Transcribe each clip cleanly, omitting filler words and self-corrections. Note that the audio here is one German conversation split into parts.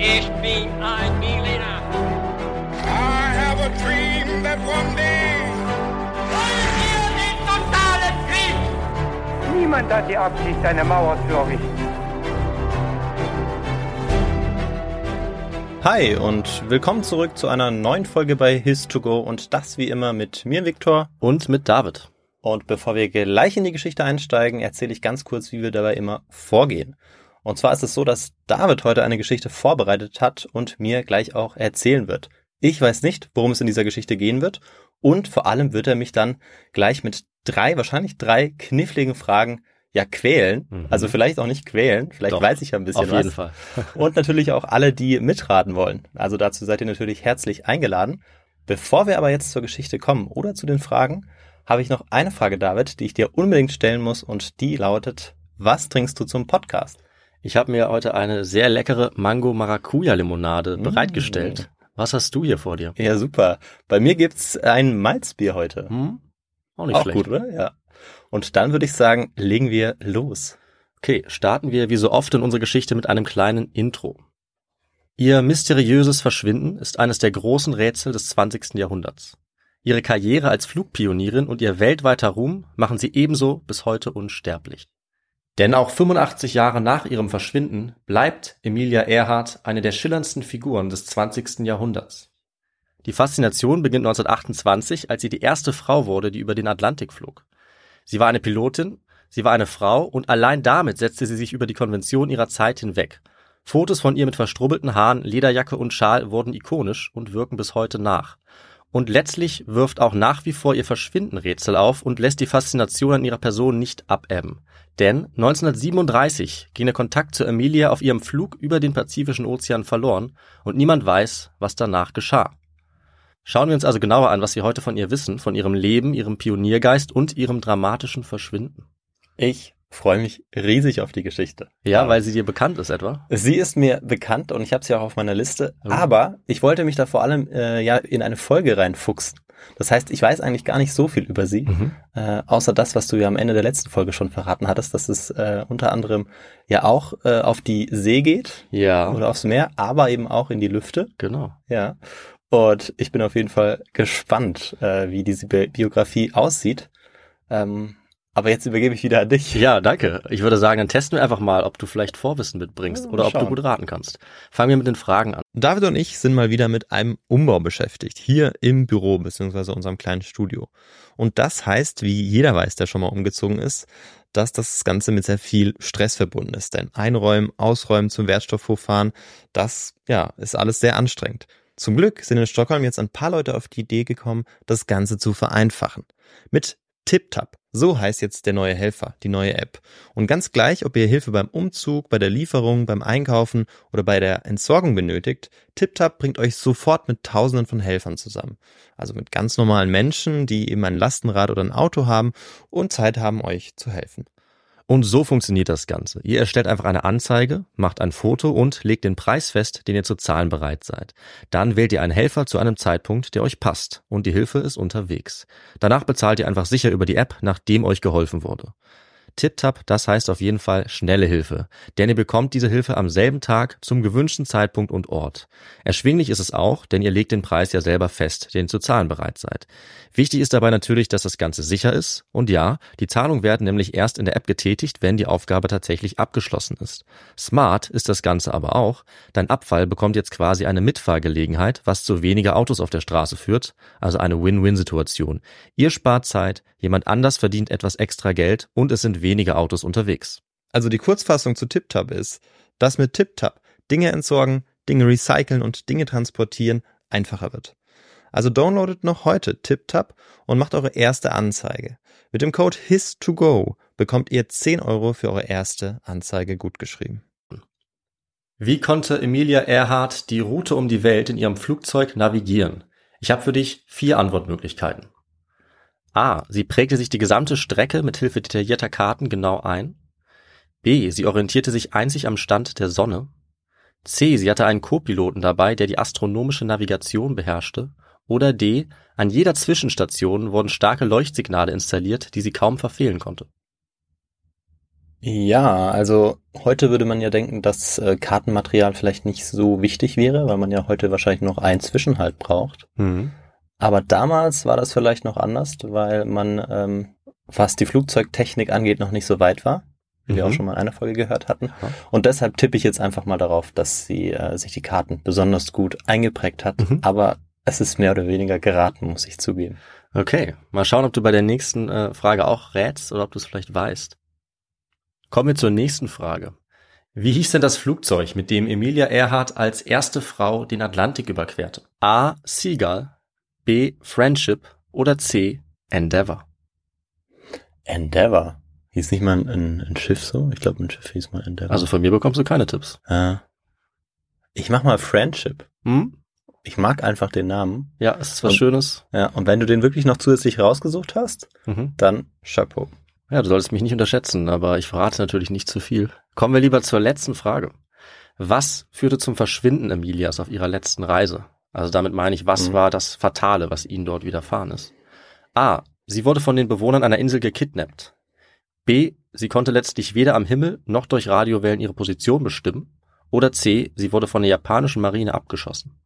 Ich bin ein Berliner. I have a dream that one day. Wollen wir den totalen Krieg? Niemand hat die Absicht, eine Mauer zu errichten. Hi und willkommen zurück zu einer neuen Folge bei His2Go und das wie immer mit mir, Viktor. Und mit David. Und bevor wir gleich in die Geschichte einsteigen, erzähle ich ganz kurz, wie wir dabei immer vorgehen. Und zwar ist es so, dass David heute eine Geschichte vorbereitet hat und mir gleich auch erzählen wird. Ich weiß nicht, worum es in dieser Geschichte gehen wird und vor allem wird er mich dann gleich mit wahrscheinlich drei kniffligen Fragen quälen. Also vielleicht auch nicht quälen, vielleicht Doch, weiß ich ja ein bisschen was. Auf jeden Fall. Und natürlich auch alle, die mitraten wollen. Also dazu seid ihr natürlich herzlich eingeladen. Bevor wir aber jetzt zur Geschichte kommen oder zu den Fragen, habe ich noch eine Frage, David, die ich dir unbedingt stellen muss und die lautet, was trinkst du zum Podcast? Ich habe mir heute eine sehr leckere Mango-Maracuja-Limonade bereitgestellt. Was hast du hier vor dir? Ja, super. Bei mir gibt's ein Malzbier heute. Auch nicht schlecht. Gut, oder? Ja. Und dann würde ich sagen, legen wir los. Okay, starten wir wie so oft in unserer Geschichte mit einem kleinen Intro. Ihr mysteriöses Verschwinden ist eines der großen Rätsel des 20. Jahrhunderts. Ihre Karriere als Flugpionierin und ihr weltweiter Ruhm machen sie ebenso bis heute unsterblich. Denn auch 85 Jahre nach ihrem Verschwinden bleibt Emilia Earhart eine der schillerndsten Figuren des 20. Jahrhunderts. Die Faszination beginnt 1928, als sie die erste Frau wurde, die über den Atlantik flog. Sie war eine Pilotin, sie war eine Frau und allein damit setzte sie sich über die Konvention ihrer Zeit hinweg. Fotos von ihr mit verstrubbelten Haaren, Lederjacke und Schal wurden ikonisch und wirken bis heute nach. Und letztlich wirft auch nach wie vor ihr Verschwinden Rätsel auf und lässt die Faszination an ihrer Person nicht abebben. Denn 1937 ging der Kontakt zu Emilia auf ihrem Flug über den Pazifischen Ozean verloren und niemand weiß, was danach geschah. Schauen wir uns also genauer an, was wir heute von ihr wissen, von ihrem Leben, ihrem Pioniergeist und ihrem dramatischen Verschwinden. Ich freue mich riesig auf die Geschichte. Ja, weil sie dir bekannt ist etwa? Sie ist mir bekannt und ich habe sie auch auf meiner Liste, aber ich wollte mich da vor allem in eine Folge reinfuchsen. Das heißt, ich weiß eigentlich gar nicht so viel über sie, außer das, was du ja am Ende der letzten Folge schon verraten hattest, dass es unter anderem ja auch auf die See geht oder aufs Meer, aber eben auch in die Lüfte. Genau. Ja. Und ich bin auf jeden Fall gespannt, wie diese Biografie aussieht. Aber jetzt übergebe ich wieder an dich. Ja, danke. Ich würde sagen, dann testen wir einfach mal, ob du vielleicht Vorwissen mitbringst oder ob du gut raten kannst. Fangen wir mit den Fragen an. David und ich sind mal wieder mit einem Umbau beschäftigt, hier im Büro bzw. unserem kleinen Studio. Und das heißt, wie jeder weiß, der schon mal umgezogen ist, dass das Ganze mit sehr viel Stress verbunden ist. Denn einräumen, ausräumen, zum Wertstoffhof fahren, das ist alles sehr anstrengend. Zum Glück sind in Stockholm jetzt ein paar Leute auf die Idee gekommen, das Ganze zu vereinfachen. Mit TipTap, so heißt jetzt der neue Helfer, die neue App. Und ganz gleich, ob ihr Hilfe beim Umzug, bei der Lieferung, beim Einkaufen oder bei der Entsorgung benötigt, TipTap bringt euch sofort mit Tausenden von Helfern zusammen. Also mit ganz normalen Menschen, die eben ein Lastenrad oder ein Auto haben und Zeit haben, euch zu helfen. Und so funktioniert das Ganze. Ihr erstellt einfach eine Anzeige, macht ein Foto und legt den Preis fest, den ihr zu zahlen bereit seid. Dann wählt ihr einen Helfer zu einem Zeitpunkt, der euch passt und die Hilfe ist unterwegs. Danach bezahlt ihr einfach sicher über die App, nachdem euch geholfen wurde. TipTap, das heißt auf jeden Fall schnelle Hilfe, denn ihr bekommt diese Hilfe am selben Tag zum gewünschten Zeitpunkt und Ort. Erschwinglich ist es auch, denn ihr legt den Preis ja selber fest, den ihr zu zahlen bereit seid. Wichtig ist dabei natürlich, dass das Ganze sicher ist und ja, die Zahlungen werden nämlich erst in der App getätigt, wenn die Aufgabe tatsächlich abgeschlossen ist. Smart ist das Ganze aber auch, dein Abfall bekommt jetzt quasi eine Mitfahrgelegenheit, was zu weniger Autos auf der Straße führt, also eine Win-Win-Situation. Ihr spart Zeit, jemand anders verdient etwas extra Geld und es sind weniger Autos unterwegs. Also die Kurzfassung zu TipTap ist, dass mit TipTap Dinge entsorgen, Dinge recyceln und Dinge transportieren einfacher wird. Also downloadet noch heute TipTap und macht eure erste Anzeige. Mit dem Code HIS2GO bekommt ihr 10 € für eure erste Anzeige gutgeschrieben. Wie konnte Emilia Earhart die Route um die Welt in ihrem Flugzeug navigieren? Ich habe für dich 4 Antwortmöglichkeiten. A. Sie prägte sich die gesamte Strecke mit Hilfe detaillierter Karten genau ein. B. Sie orientierte sich einzig am Stand der Sonne. C. Sie hatte einen Co-Piloten dabei, der die astronomische Navigation beherrschte. Oder D. An jeder Zwischenstation wurden starke Leuchtsignale installiert, die sie kaum verfehlen konnte. Ja, also heute würde man ja denken, dass Kartenmaterial vielleicht nicht so wichtig wäre, weil man ja heute wahrscheinlich noch einen Zwischenhalt braucht. Aber damals war das vielleicht noch anders, weil man, was die Flugzeugtechnik angeht, noch nicht so weit war, wie wir auch schon mal in einer Folge gehört hatten. Ja. Und deshalb tippe ich jetzt einfach mal darauf, dass sie sich die Karten besonders gut eingeprägt hat. Aber es ist mehr oder weniger geraten, muss ich zugeben. Okay, mal schauen, ob du bei der nächsten Frage auch rätst oder ob du es vielleicht weißt. Kommen wir zur nächsten Frage. Wie hieß denn das Flugzeug, mit dem Emilia Earhart als erste Frau den Atlantik überquerte? A. Seagull, B. Friendship oder C. Endeavour? Endeavour? Hieß nicht mal ein Schiff so? Ich glaube, ein Schiff hieß mal Endeavour. Also von mir bekommst du keine Tipps. Ich mach mal Friendship. Ich mag einfach den Namen. Ja, es ist was Schönes. Ja, und wenn du den wirklich noch zusätzlich rausgesucht hast, dann Chapeau. Ja, du solltest mich nicht unterschätzen, aber ich verrate natürlich nicht zu viel. Kommen wir lieber zur letzten Frage. Was führte zum Verschwinden Emilias auf ihrer letzten Reise? Also damit meine ich, was war das Fatale, was ihnen dort widerfahren ist? A. Sie wurde von den Bewohnern einer Insel gekidnappt. B. Sie konnte letztlich weder am Himmel noch durch Radiowellen ihre Position bestimmen. Oder C. Sie wurde von der japanischen Marine abgeschossen.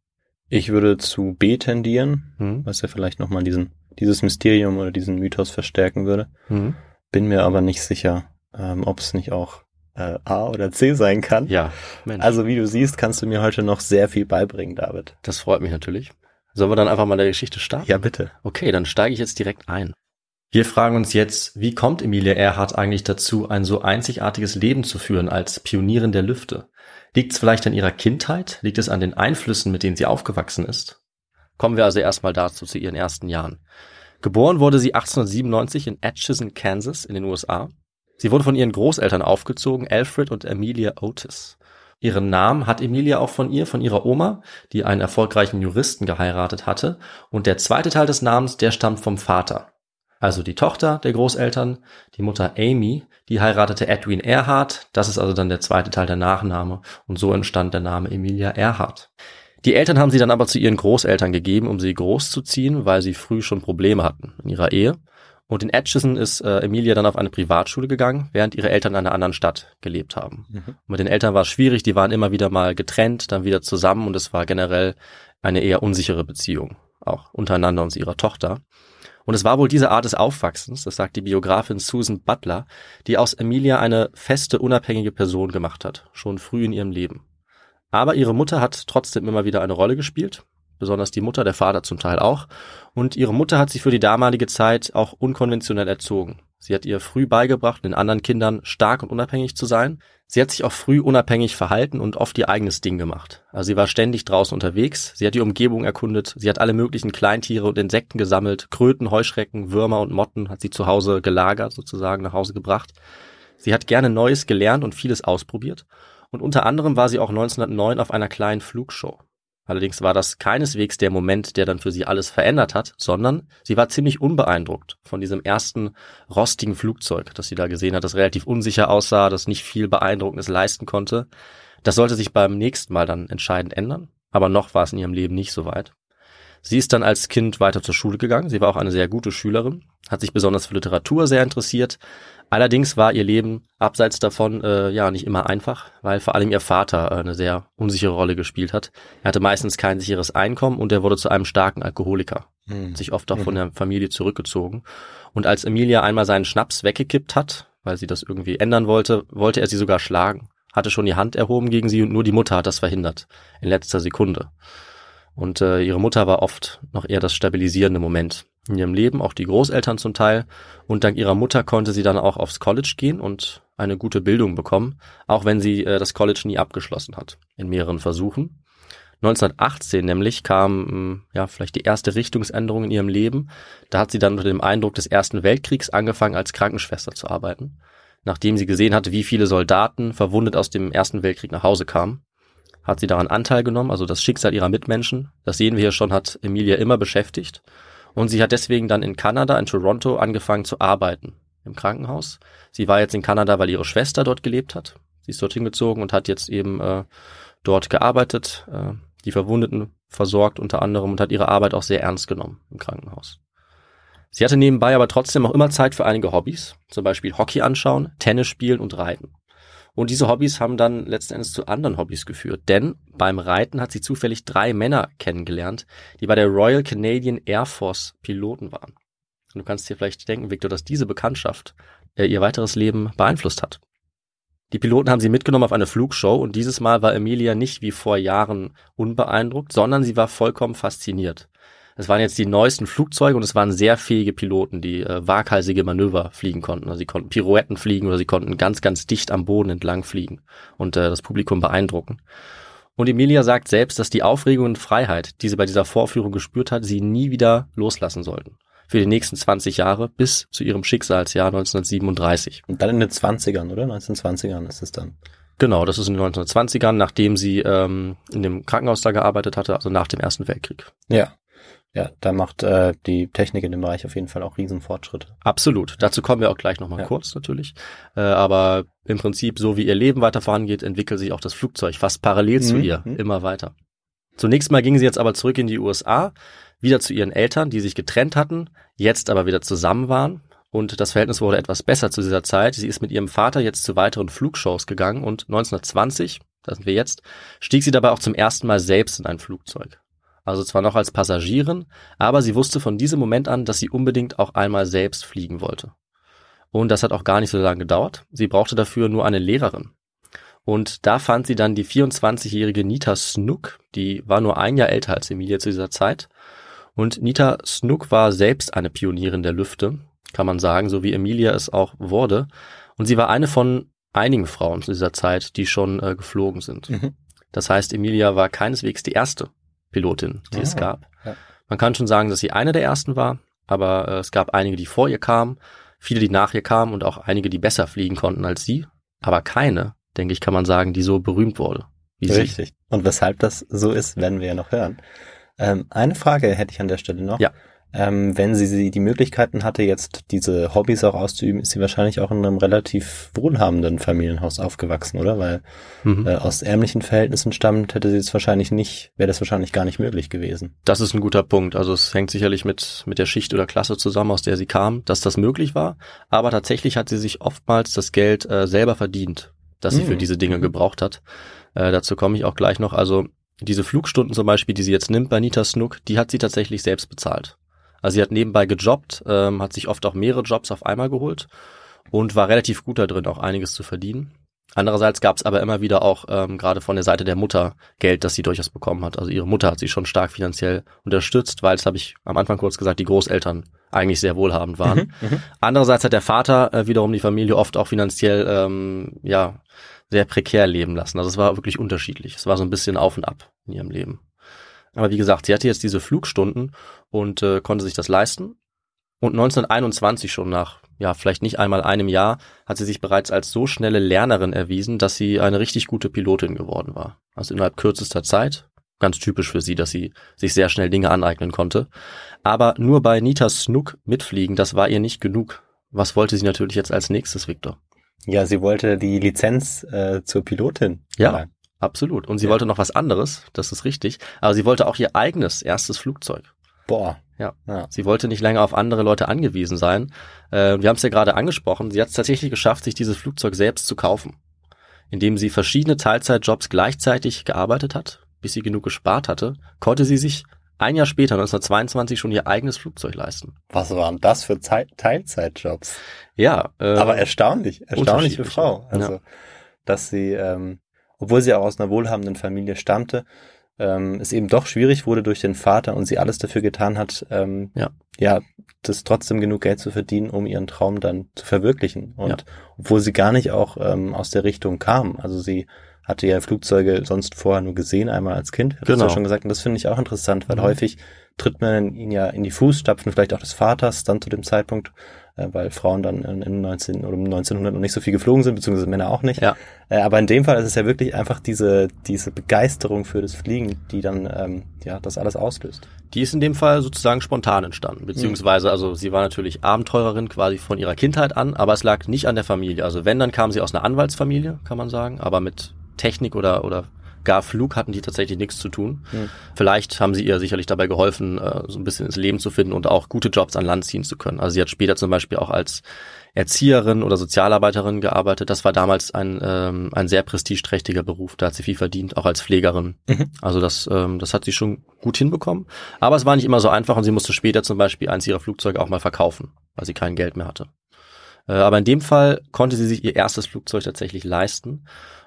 Ich würde zu B tendieren, was ja vielleicht nochmal dieses Mysterium oder diesen Mythos verstärken würde. Bin mir aber nicht sicher, ob es nicht auch A oder C sein kann. Ja, Mensch. Also wie du siehst, kannst du mir heute noch sehr viel beibringen, David. Das freut mich natürlich. Sollen wir dann einfach mal der Geschichte starten? Ja, bitte. Okay, dann steige ich jetzt direkt ein. Wir fragen uns jetzt, wie kommt Emilia Earhart eigentlich dazu, ein so einzigartiges Leben zu führen als Pionierin der Lüfte? Liegt es vielleicht an ihrer Kindheit? Liegt es an den Einflüssen, mit denen sie aufgewachsen ist? Kommen wir also erstmal dazu, zu ihren ersten Jahren. Geboren wurde sie 1897 in Atchison, Kansas in den USA. Sie wurde von ihren Großeltern aufgezogen, Alfred und Amelia Otis. Ihren Namen hat Emilia auch von ihrer Oma, die einen erfolgreichen Juristen geheiratet hatte. Und der zweite Teil des Namens, der stammt vom Vater. Also die Tochter der Großeltern, die Mutter Amy, die heiratete Edwin Earhart. Das ist also dann der zweite Teil der Nachname. Und so entstand der Name Emilia Earhart. Die Eltern haben sie dann aber zu ihren Großeltern gegeben, um sie großzuziehen, weil sie früh schon Probleme hatten in ihrer Ehe. Und in Atchison ist Emilia dann auf eine Privatschule gegangen, während ihre Eltern in einer anderen Stadt gelebt haben. Und mit den Eltern war es schwierig, die waren immer wieder mal getrennt, dann wieder zusammen und es war generell eine eher unsichere Beziehung, auch untereinander und zu ihrer Tochter. Und es war wohl diese Art des Aufwachsens, das sagt die Biografin Susan Butler, die aus Emilia eine feste, unabhängige Person gemacht hat, schon früh in ihrem Leben. Aber ihre Mutter hat trotzdem immer wieder eine Rolle gespielt, besonders die Mutter, der Vater zum Teil auch. Und ihre Mutter hat sie für die damalige Zeit auch unkonventionell erzogen. Sie hat ihr früh beigebracht, den anderen Kindern stark und unabhängig zu sein. Sie hat sich auch früh unabhängig verhalten und oft ihr eigenes Ding gemacht. Also sie war ständig draußen unterwegs, sie hat die Umgebung erkundet, sie hat alle möglichen Kleintiere und Insekten gesammelt, Kröten, Heuschrecken, Würmer und Motten hat sie zu Hause gelagert, sozusagen nach Hause gebracht. Sie hat gerne Neues gelernt und vieles ausprobiert. Und unter anderem war sie auch 1909 auf einer kleinen Flugshow. Allerdings war das keineswegs der Moment, der dann für sie alles verändert hat, sondern sie war ziemlich unbeeindruckt von diesem ersten rostigen Flugzeug, das sie da gesehen hat, das relativ unsicher aussah, das nicht viel Beeindruckendes leisten konnte. Das sollte sich beim nächsten Mal dann entscheidend ändern, aber noch war es in ihrem Leben nicht so weit. Sie ist dann als Kind weiter zur Schule gegangen, sie war auch eine sehr gute Schülerin, hat sich besonders für Literatur sehr interessiert. Allerdings war ihr Leben abseits davon nicht immer einfach, weil vor allem ihr Vater eine sehr unsichere Rolle gespielt hat. Er hatte meistens kein sicheres Einkommen und er wurde zu einem starken Alkoholiker, sich oft auch von der Familie zurückgezogen. Und als Emilia einmal seinen Schnaps weggekippt hat, weil sie das irgendwie ändern wollte, wollte er sie sogar schlagen, hatte schon die Hand erhoben gegen sie und nur die Mutter hat das verhindert, in letzter Sekunde. Und ihre Mutter war oft noch eher das stabilisierende Moment in ihrem Leben, auch die Großeltern zum Teil. Und dank ihrer Mutter konnte sie dann auch aufs College gehen und eine gute Bildung bekommen, auch wenn sie das College nie abgeschlossen hat, in mehreren Versuchen. 1918 nämlich kam vielleicht die erste Richtungsänderung in ihrem Leben. Da hat sie dann unter dem Eindruck des Ersten Weltkriegs angefangen, als Krankenschwester zu arbeiten, nachdem sie gesehen hatte, wie viele Soldaten verwundet aus dem Ersten Weltkrieg nach Hause kamen. Hat sie daran Anteil genommen, also das Schicksal ihrer Mitmenschen, das sehen wir hier schon, hat Emilia immer beschäftigt. Und sie hat deswegen dann in Kanada, in Toronto, angefangen zu arbeiten, im Krankenhaus. Sie war jetzt in Kanada, weil ihre Schwester dort gelebt hat. Sie ist dorthin gezogen und hat jetzt eben dort gearbeitet, die Verwundeten versorgt unter anderem und hat ihre Arbeit auch sehr ernst genommen im Krankenhaus. Sie hatte nebenbei aber trotzdem auch immer Zeit für einige Hobbys, zum Beispiel Hockey anschauen, Tennis spielen und Reiten. Und diese Hobbys haben dann letzten Endes zu anderen Hobbys geführt, denn beim Reiten hat sie zufällig 3 Männer kennengelernt, die bei der Royal Canadian Air Force Piloten waren. Und du kannst dir vielleicht denken, Victor, dass diese Bekanntschaft ihr weiteres Leben beeinflusst hat. Die Piloten haben sie mitgenommen auf eine Flugshow und dieses Mal war Emilia nicht wie vor Jahren unbeeindruckt, sondern sie war vollkommen fasziniert. Es waren jetzt die neuesten Flugzeuge und es waren sehr fähige Piloten, die waghalsige Manöver fliegen konnten. Also sie konnten Pirouetten fliegen oder sie konnten ganz, ganz dicht am Boden entlang fliegen und das Publikum beeindrucken. Und Emilia sagt selbst, dass die Aufregung und Freiheit, die sie bei dieser Vorführung gespürt hat, sie nie wieder loslassen sollten. Für die nächsten 20 Jahre bis zu ihrem Schicksalsjahr 1937. Und dann in den 20ern, oder? 1920ern ist es dann. Genau, das ist in den 1920ern, nachdem sie in dem Krankenhaus da gearbeitet hatte, also nach dem Ersten Weltkrieg. Ja, da macht die Technik in dem Bereich auf jeden Fall auch Riesenfortschritte. Absolut. Dazu kommen wir auch gleich nochmal kurz natürlich. Aber im Prinzip, so wie ihr Leben weiter vorangeht, entwickelt sich auch das Flugzeug fast parallel zu ihr immer weiter. Zunächst mal ging sie jetzt aber zurück in die USA, wieder zu ihren Eltern, die sich getrennt hatten, jetzt aber wieder zusammen waren. Und das Verhältnis wurde etwas besser zu dieser Zeit. Sie ist mit ihrem Vater jetzt zu weiteren Flugshows gegangen und 1920, da sind wir jetzt, stieg sie dabei auch zum ersten Mal selbst in ein Flugzeug. Also zwar noch als Passagierin, aber sie wusste von diesem Moment an, dass sie unbedingt auch einmal selbst fliegen wollte. Und das hat auch gar nicht so lange gedauert. Sie brauchte dafür nur eine Lehrerin. Und da fand sie dann die 24-jährige Nita Snook, die war nur ein Jahr älter als Emilia zu dieser Zeit. Und Nita Snook war selbst eine Pionierin der Lüfte, kann man sagen, so wie Emilia es auch wurde. Und sie war eine von einigen Frauen zu dieser Zeit, die schon geflogen sind. Das heißt, Emilia war keineswegs die erste Pilotin, die es gab. Ja. Man kann schon sagen, dass sie eine der ersten war, aber es gab einige, die vor ihr kamen, viele, die nach ihr kamen und auch einige, die besser fliegen konnten als sie, aber keine, denke ich, kann man sagen, die so berühmt wurde wie sie. Richtig. Und weshalb das so ist, werden wir ja noch hören. Eine Frage hätte ich an der Stelle noch. Ja. Wenn sie die Möglichkeiten hatte, jetzt diese Hobbys auch auszuüben, ist sie wahrscheinlich auch in einem relativ wohlhabenden Familienhaus aufgewachsen, oder? Weil aus ärmlichen Verhältnissen stammt, wäre das wahrscheinlich gar nicht möglich gewesen. Das ist ein guter Punkt. Also es hängt sicherlich mit der Schicht oder Klasse zusammen, aus der sie kam, dass das möglich war. Aber tatsächlich hat sie sich oftmals das Geld selber verdient, das sie für diese Dinge gebraucht hat. Dazu komme ich auch gleich noch. Also diese Flugstunden zum Beispiel, die sie jetzt nimmt bei Nita Snook, die hat sie tatsächlich selbst bezahlt. Also sie hat nebenbei gejobbt, hat sich oft auch mehrere Jobs auf einmal geholt und war relativ gut da drin, auch einiges zu verdienen. Andererseits gab es aber immer wieder auch gerade von der Seite der Mutter Geld, das sie durchaus bekommen hat. Also ihre Mutter hat sie schon stark finanziell unterstützt, weil, das habe ich am Anfang kurz gesagt, die Großeltern eigentlich sehr wohlhabend waren. Andererseits hat der Vater wiederum die Familie oft auch finanziell sehr prekär leben lassen. Also es war wirklich unterschiedlich. Es war so ein bisschen auf und ab in ihrem Leben. Aber wie gesagt, sie hatte jetzt diese Flugstunden und konnte sich das leisten. Und 1921 schon nach, vielleicht nicht einmal einem Jahr, hat sie sich bereits als so schnelle Lernerin erwiesen, dass sie eine richtig gute Pilotin geworden war. Also innerhalb kürzester Zeit. Ganz typisch für sie, dass sie sich sehr schnell Dinge aneignen konnte. Aber nur bei Nita Snook mitfliegen, das war ihr nicht genug. Was wollte sie natürlich jetzt als nächstes, Victor? Ja, sie wollte die Lizenz zur Pilotin. Ja. Absolut. Und sie wollte noch was anderes, das ist richtig. Aber sie wollte auch ihr eigenes erstes Flugzeug. Boah. Ja. Sie wollte nicht länger auf andere Leute angewiesen sein. Wir haben es ja gerade angesprochen. Sie hat es tatsächlich geschafft, sich dieses Flugzeug selbst zu kaufen. Indem sie verschiedene Teilzeitjobs gleichzeitig gearbeitet hat, bis sie genug gespart hatte, konnte sie sich ein Jahr später, 1922, schon ihr eigenes Flugzeug leisten. Was waren das für Teilzeitjobs? Ja. Aber erstaunliche Frau. Also, dass sie... obwohl sie auch aus einer wohlhabenden Familie stammte, es eben doch schwierig wurde durch den Vater und sie alles dafür getan hat, das trotzdem genug Geld zu verdienen, um ihren Traum dann zu verwirklichen. Und obwohl sie gar nicht auch aus der Richtung kam. Also sie hatte ja Flugzeuge sonst vorher nur gesehen, einmal als Kind, hat das ja schon gesagt. Und das finde ich auch interessant, weil häufig tritt man ihn ja in die Fußstapfen, vielleicht auch des Vaters dann zu dem Zeitpunkt, weil Frauen dann um 1900 noch nicht so viel geflogen sind, beziehungsweise Männer auch nicht. Ja. Aber in dem Fall ist es ja wirklich einfach diese Begeisterung für das Fliegen, die dann das alles auslöst. Die ist in dem Fall sozusagen spontan entstanden, beziehungsweise also sie war natürlich Abenteurerin quasi von ihrer Kindheit an, aber es lag nicht an der Familie. Also wenn, dann kam sie aus einer Anwaltsfamilie, kann man sagen, aber mit Technik oder gar Flug hatten die tatsächlich nichts zu tun. Vielleicht haben sie ihr sicherlich dabei geholfen, so ein bisschen ins Leben zu finden und auch gute Jobs an Land ziehen zu können. Also sie hat später zum Beispiel auch als Erzieherin oder Sozialarbeiterin gearbeitet. Das war damals ein sehr prestigeträchtiger Beruf. Da hat sie viel verdient, auch als Pflegerin. Also das hat sie schon gut hinbekommen. Aber es war nicht immer so einfach und sie musste später zum Beispiel eins ihrer Flugzeuge auch mal verkaufen, weil sie kein Geld mehr hatte. Aber in dem Fall konnte sie sich ihr erstes Flugzeug tatsächlich leisten.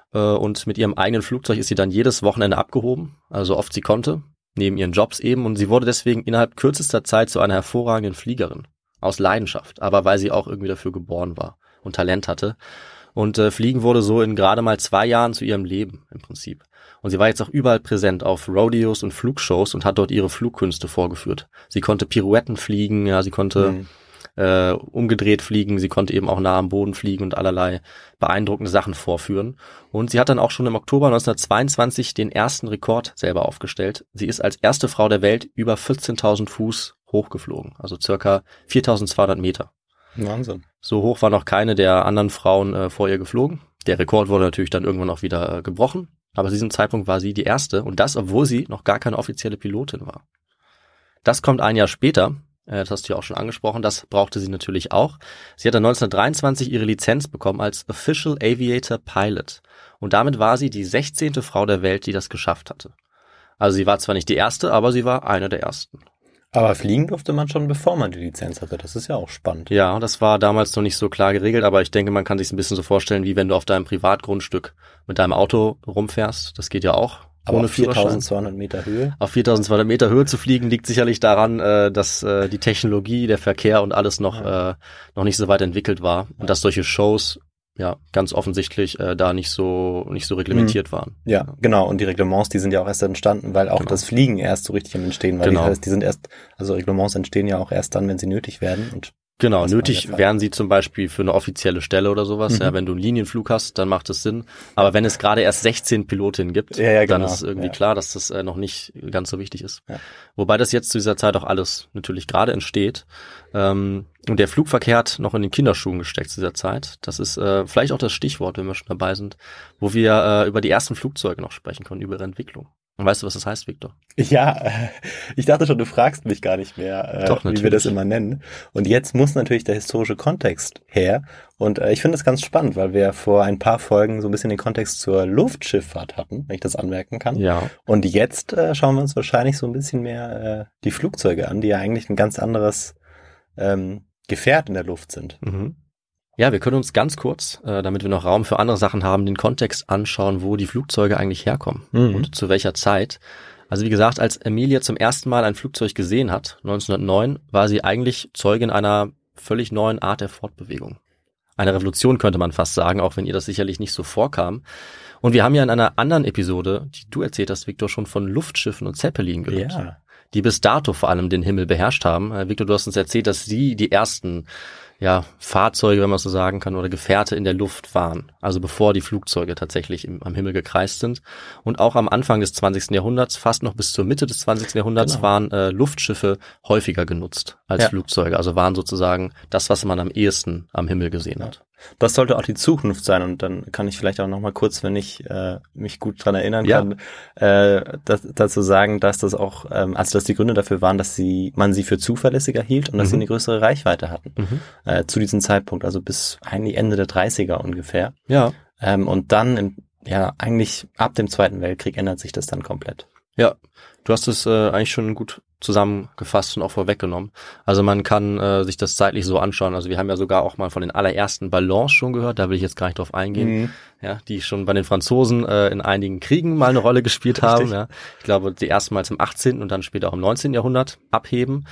Und mit ihrem eigenen Flugzeug ist sie dann jedes Wochenende abgehoben, also so oft sie konnte, neben ihren Jobs eben. Und sie wurde deswegen innerhalb kürzester Zeit zu einer hervorragenden Fliegerin. Aus Leidenschaft, aber weil sie auch irgendwie dafür geboren war und Talent hatte. Und Fliegen wurde so in gerade mal 2 Jahren zu ihrem Leben im Prinzip. Und sie war jetzt auch überall präsent auf Rodeos und Flugshows und hat dort ihre Flugkünste vorgeführt. Sie konnte Pirouetten fliegen, ja, sie konnte umgedreht fliegen, sie konnte eben auch nah am Boden fliegen und allerlei beeindruckende Sachen vorführen. Und sie hat dann auch schon im Oktober 1922 den ersten Rekord selber aufgestellt. Sie ist als erste Frau der Welt über 14.000 Fuß hochgeflogen, also circa 4.200 Meter. Wahnsinn. So hoch war noch keine der anderen Frauen vor ihr geflogen. Der Rekord wurde natürlich dann irgendwann auch wieder gebrochen, aber zu diesem Zeitpunkt war sie die erste und das, obwohl sie noch gar keine offizielle Pilotin war. Das kommt ein Jahr später, das hast du ja auch schon angesprochen, das brauchte sie natürlich auch. Sie hat dann 1923 ihre Lizenz bekommen als Official Aviator Pilot und damit war sie die 16. Frau der Welt, die das geschafft hatte. Also sie war zwar nicht die erste, aber sie war eine der ersten. Aber fliegen durfte man schon, bevor man die Lizenz hatte. Das ist ja auch spannend. Ja, das war damals noch nicht so klar geregelt, aber ich denke, man kann sich ein bisschen so vorstellen, wie wenn du auf deinem Privatgrundstück mit deinem Auto rumfährst. Das geht ja auch. Aber ohne auf Führerschein. 4.200 Meter Höhe? Auf 4.200 Meter Höhe zu fliegen liegt sicherlich daran, dass die Technologie, der Verkehr und alles noch nicht so weit entwickelt war und dass solche Shows ja ganz offensichtlich da nicht so reglementiert waren. Ja, genau. Und die Reglements, die sind ja auch erst entstanden, weil auch das Fliegen erst so richtig am Entstehen war. Genau. Die sind erst, also Reglements entstehen ja auch erst dann, wenn sie nötig werden. Und genau, nötig wären sie zum Beispiel für eine offizielle Stelle oder sowas. Ja, wenn du einen Linienflug hast, dann macht es Sinn. Aber wenn es gerade erst 16 Pilotinnen gibt, dann ist es irgendwie klar, dass das noch nicht ganz so wichtig ist. Ja. Wobei das jetzt zu dieser Zeit auch alles natürlich gerade entsteht. Und der Flugverkehr hat noch in den Kinderschuhen gesteckt zu dieser Zeit. Das ist vielleicht auch das Stichwort, wenn wir schon dabei sind, wo wir über die ersten Flugzeuge noch sprechen können, über ihre Entwicklung. Und weißt du, was das heißt, Victor? Ja, ich dachte schon, du fragst mich gar nicht mehr, Doch, wie wir das immer nennen. Und jetzt muss natürlich der historische Kontext her. Und ich finde das ganz spannend, weil wir vor ein paar Folgen so ein bisschen den Kontext zur Luftschifffahrt hatten, wenn ich das anmerken kann. Ja. Und jetzt schauen wir uns wahrscheinlich so ein bisschen mehr die Flugzeuge an, die ja eigentlich ein ganz anderes Gefährt in der Luft sind. Mhm. Ja, wir können uns ganz kurz, damit wir noch Raum für andere Sachen haben, den Kontext anschauen, wo die Flugzeuge eigentlich herkommen und zu welcher Zeit. Also wie gesagt, als Emilia zum ersten Mal ein Flugzeug gesehen hat, 1909, war sie eigentlich Zeugin einer völlig neuen Art der Fortbewegung. Eine Revolution könnte man fast sagen, auch wenn ihr das sicherlich nicht so vorkam. Und wir haben ja in einer anderen Episode, die du erzählt hast, Victor, schon von Luftschiffen und Zeppelin gehört. Ja. Die bis dato vor allem den Himmel beherrscht haben. Victor, du hast uns erzählt, dass sie die ersten Fahrzeuge, wenn man so sagen kann, oder Gefährte in der Luft waren. Also bevor die Flugzeuge tatsächlich am Himmel gekreist sind. Und auch am Anfang des 20. Jahrhunderts, fast noch bis zur Mitte des 20. Jahrhunderts, waren Luftschiffe häufiger genutzt als Flugzeuge. Also waren sozusagen das, was man am ehesten am Himmel gesehen hat. Das sollte auch die Zukunft sein und dann kann ich vielleicht auch noch mal kurz, wenn ich mich gut dran erinnern kann, dazu sagen, dass das auch, also dass die Gründe dafür waren, dass man sie für zuverlässiger hielt und dass sie eine größere Reichweite hatten zu diesem Zeitpunkt, also bis eigentlich Ende der 30er ungefähr. Ja. Und dann eigentlich ab dem Zweiten Weltkrieg ändert sich das dann komplett. Ja, du hast es eigentlich schon gut zusammengefasst und auch vorweggenommen. Also man kann sich das zeitlich so anschauen. Also wir haben ja sogar auch mal von den allerersten Ballons schon gehört, da will ich jetzt gar nicht drauf eingehen, die schon bei den Franzosen in einigen Kriegen mal eine Rolle gespielt haben. Ja. Ich glaube, die erstmals im 18. und dann später auch im 19. Jahrhundert abheben.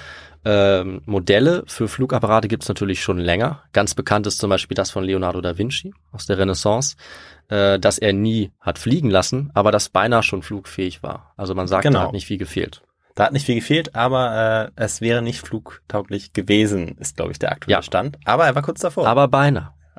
Modelle für Flugapparate gibt es natürlich schon länger. Ganz bekannt ist zum Beispiel das von Leonardo da Vinci aus der Renaissance, dass er nie hat fliegen lassen, aber das beinahe schon flugfähig war. Also man sagt, da hat nicht viel gefehlt. Da hat nicht viel gefehlt, aber es wäre nicht flugtauglich gewesen, ist, glaube ich, der aktuelle Stand. Aber er war kurz davor. Aber beinahe.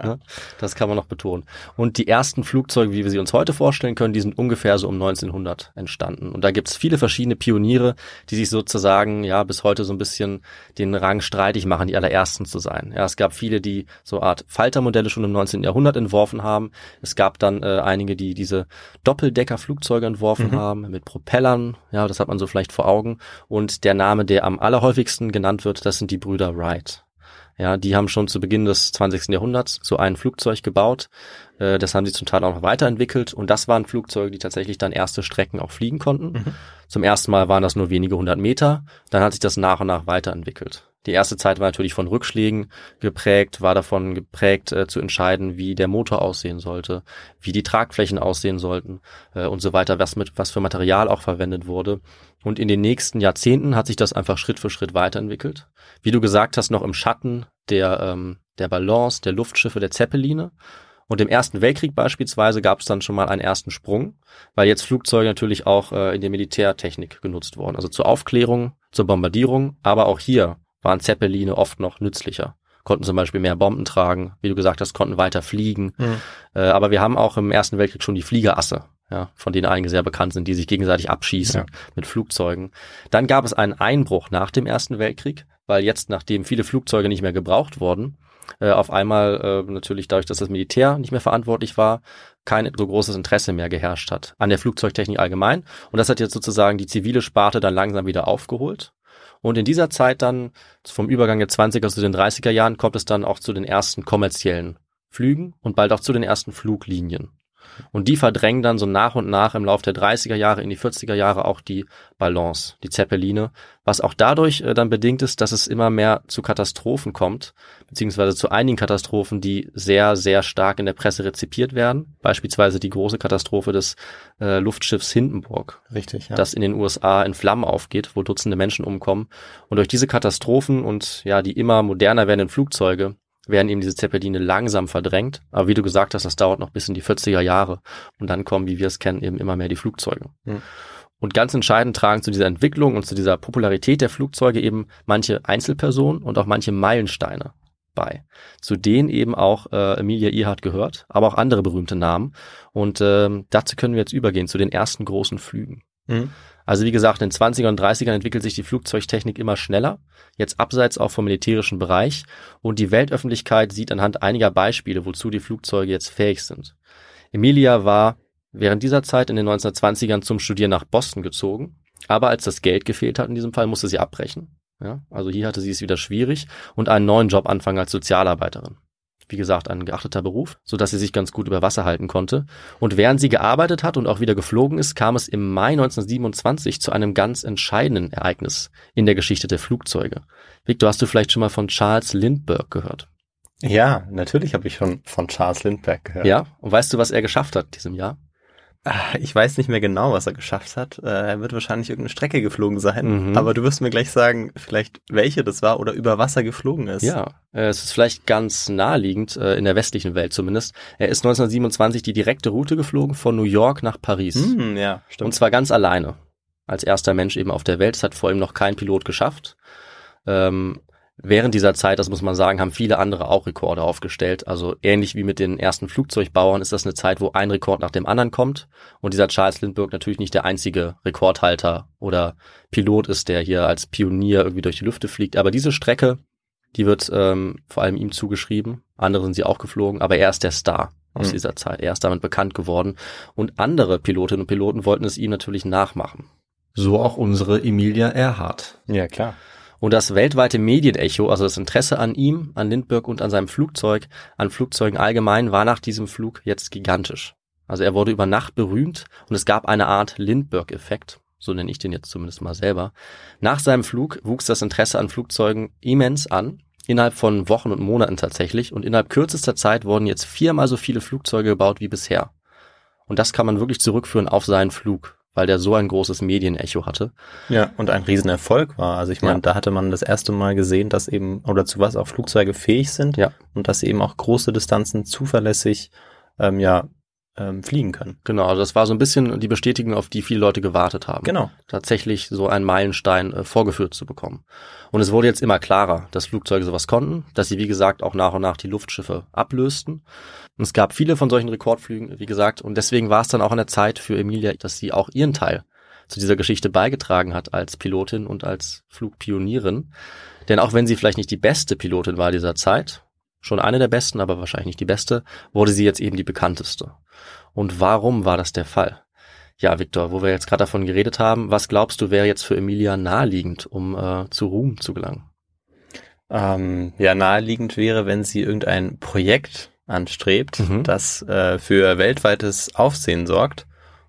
Ne? Das kann man noch betonen. Und die ersten Flugzeuge, wie wir sie uns heute vorstellen können, die sind ungefähr so um 1900 entstanden. Und da gibt's viele verschiedene Pioniere, die sich sozusagen ja bis heute so ein bisschen den Rang streitig machen, die allerersten zu sein. Ja, es gab viele, die so eine Art Faltermodelle schon im 19. Jahrhundert entworfen haben. Es gab dann einige, die diese Doppeldecker-Flugzeuge entworfen haben mit Propellern. Ja, das hat man so vielleicht vor Augen. Und der Name, der am allerhäufigsten genannt wird, das sind die Brüder Wright. Ja, die haben schon zu Beginn des 20. Jahrhunderts so ein Flugzeug gebaut. Das haben sie zum Teil auch noch weiterentwickelt. Und das waren Flugzeuge, die tatsächlich dann erste Strecken auch fliegen konnten. Zum ersten Mal waren das nur wenige 100 Meter. Dann hat sich das nach und nach weiterentwickelt. Die erste Zeit war natürlich von Rückschlägen geprägt, war davon geprägt, zu entscheiden, wie der Motor aussehen sollte, wie die Tragflächen aussehen sollten und so weiter, was für Material auch verwendet wurde. Und in den nächsten Jahrzehnten hat sich das einfach Schritt für Schritt weiterentwickelt. Wie du gesagt hast, noch im Schatten der Ballons, der Luftschiffe, der Zeppeline. Und im Ersten Weltkrieg beispielsweise gab es dann schon mal einen ersten Sprung, weil jetzt Flugzeuge natürlich auch in der Militärtechnik genutzt wurden. Also zur Aufklärung, zur Bombardierung, aber auch hier waren Zeppeline oft noch nützlicher. Konnten zum Beispiel mehr Bomben tragen, wie du gesagt hast, konnten weiter fliegen. Aber wir haben auch im Ersten Weltkrieg schon die Fliegerasse, ja, von denen einige sehr bekannt sind, die sich gegenseitig abschießen mit Flugzeugen. Dann gab es einen Einbruch nach dem Ersten Weltkrieg, weil jetzt, nachdem viele Flugzeuge nicht mehr gebraucht wurden, auf einmal natürlich dadurch, dass das Militär nicht mehr verantwortlich war, kein so großes Interesse mehr geherrscht hat an der Flugzeugtechnik allgemein. Und das hat jetzt sozusagen die zivile Sparte dann langsam wieder aufgeholt. Und in dieser Zeit dann, vom Übergang der 20er zu den 30er Jahren, kommt es dann auch zu den ersten kommerziellen Flügen und bald auch zu den ersten Fluglinien. Und die verdrängen dann so nach und nach im Laufe der 30er Jahre in die 40er Jahre auch die Ballons, die Zeppeline, was auch dadurch dann bedingt ist, dass es immer mehr zu Katastrophen kommt, beziehungsweise zu einigen Katastrophen, die sehr, sehr stark in der Presse rezipiert werden. Beispielsweise die große Katastrophe des Luftschiffs Hindenburg. Richtig, ja. Das in den USA in Flammen aufgeht, wo Dutzende Menschen umkommen. Und durch diese Katastrophen und ja die immer moderner werdenden Flugzeuge werden eben diese Zeppeline langsam verdrängt. Aber wie du gesagt hast, das dauert noch bis in die 40er Jahre. Und dann kommen, wie wir es kennen, eben immer mehr die Flugzeuge. Und ganz entscheidend tragen zu dieser Entwicklung und zu dieser Popularität der Flugzeuge eben manche Einzelpersonen und auch manche Meilensteine bei. Zu denen eben auch Amelia Earhart gehört, aber auch andere berühmte Namen. Und dazu können wir jetzt übergehen, zu den ersten großen Flügen. Also wie gesagt, in den 20er und 30ern entwickelt sich die Flugzeugtechnik immer schneller, jetzt abseits auch vom militärischen Bereich, und die Weltöffentlichkeit sieht anhand einiger Beispiele, wozu die Flugzeuge jetzt fähig sind. Emilia war während dieser Zeit in den 1920ern zum Studieren nach Boston gezogen, aber als das Geld gefehlt hat in diesem Fall, musste sie abbrechen. Ja, also hier hatte sie es wieder schwierig und einen neuen Job anfangen als Sozialarbeiterin. Wie gesagt, ein geachteter Beruf, sodass sie sich ganz gut über Wasser halten konnte. Und während sie gearbeitet hat und auch wieder geflogen ist, kam es im Mai 1927 zu einem ganz entscheidenden Ereignis in der Geschichte der Flugzeuge. Victor, hast du vielleicht schon mal von Charles Lindbergh gehört? Ja, natürlich habe ich schon von Charles Lindbergh gehört. Ja, und weißt du, was er geschafft hat in diesem Jahr? Ich weiß nicht mehr genau, was er geschafft hat. Er wird wahrscheinlich irgendeine Strecke geflogen sein. Aber du wirst mir gleich sagen, vielleicht welche das war oder über was er geflogen ist. Ja, es ist vielleicht ganz naheliegend, in der westlichen Welt zumindest. Er ist 1927 die direkte Route geflogen von New York nach Paris. Ja, stimmt. Und zwar ganz alleine. Als erster Mensch eben auf der Welt. Das hat vor ihm noch kein Pilot geschafft. Während dieser Zeit, das muss man sagen, haben viele andere auch Rekorde aufgestellt. Also ähnlich wie mit den ersten Flugzeugbauern ist das eine Zeit, wo ein Rekord nach dem anderen kommt. Und dieser Charles Lindbergh natürlich nicht der einzige Rekordhalter oder Pilot ist, der hier als Pionier irgendwie durch die Lüfte fliegt. Aber diese Strecke, die wird vor allem ihm zugeschrieben. Andere sind sie auch geflogen, aber er ist der Star aus dieser Zeit. Er ist damit bekannt geworden. Und andere Pilotinnen und Piloten wollten es ihm natürlich nachmachen. So auch unsere Emilia Earhart. Ja, klar. Und das weltweite Medienecho, also das Interesse an ihm, an Lindbergh und an seinem Flugzeug, an Flugzeugen allgemein, war nach diesem Flug jetzt gigantisch. Also er wurde über Nacht berühmt und es gab eine Art Lindbergh-Effekt, so nenne ich den jetzt zumindest mal selber. Nach seinem Flug wuchs das Interesse an Flugzeugen immens an, innerhalb von Wochen und Monaten tatsächlich. Und innerhalb kürzester Zeit wurden jetzt 4-mal so viele Flugzeuge gebaut wie bisher. Und das kann man wirklich zurückführen auf seinen Flug, weil der so ein großes Medienecho hatte. Ja, und ein Riesenerfolg war. Also ich meine, da hatte man das erste Mal gesehen, dass eben, oder zu was auch Flugzeuge fähig sind. Ja. Und dass sie eben auch große Distanzen zuverlässig, fliegen können. Genau, also das war so ein bisschen die Bestätigung, auf die viele Leute gewartet haben. Genau. Tatsächlich so einen Meilenstein vorgeführt zu bekommen. Und es wurde jetzt immer klarer, dass Flugzeuge sowas konnten, dass sie, wie gesagt, auch nach und nach die Luftschiffe ablösten. Und es gab viele von solchen Rekordflügen, wie gesagt, und deswegen war es dann auch an der Zeit für Emilia, dass sie auch ihren Teil zu dieser Geschichte beigetragen hat als Pilotin und als Flugpionierin. Denn auch wenn sie vielleicht nicht die beste Pilotin war dieser Zeit, schon eine der besten, aber wahrscheinlich nicht die beste, wurde sie jetzt eben die bekannteste. Und warum war das der Fall? Ja, Victor, wo wir jetzt gerade davon geredet haben, was glaubst du, wäre jetzt für Emilia naheliegend, um zu Ruhm zu gelangen? Naheliegend wäre, wenn sie irgendein Projekt anstrebt, das für weltweites Aufsehen sorgt.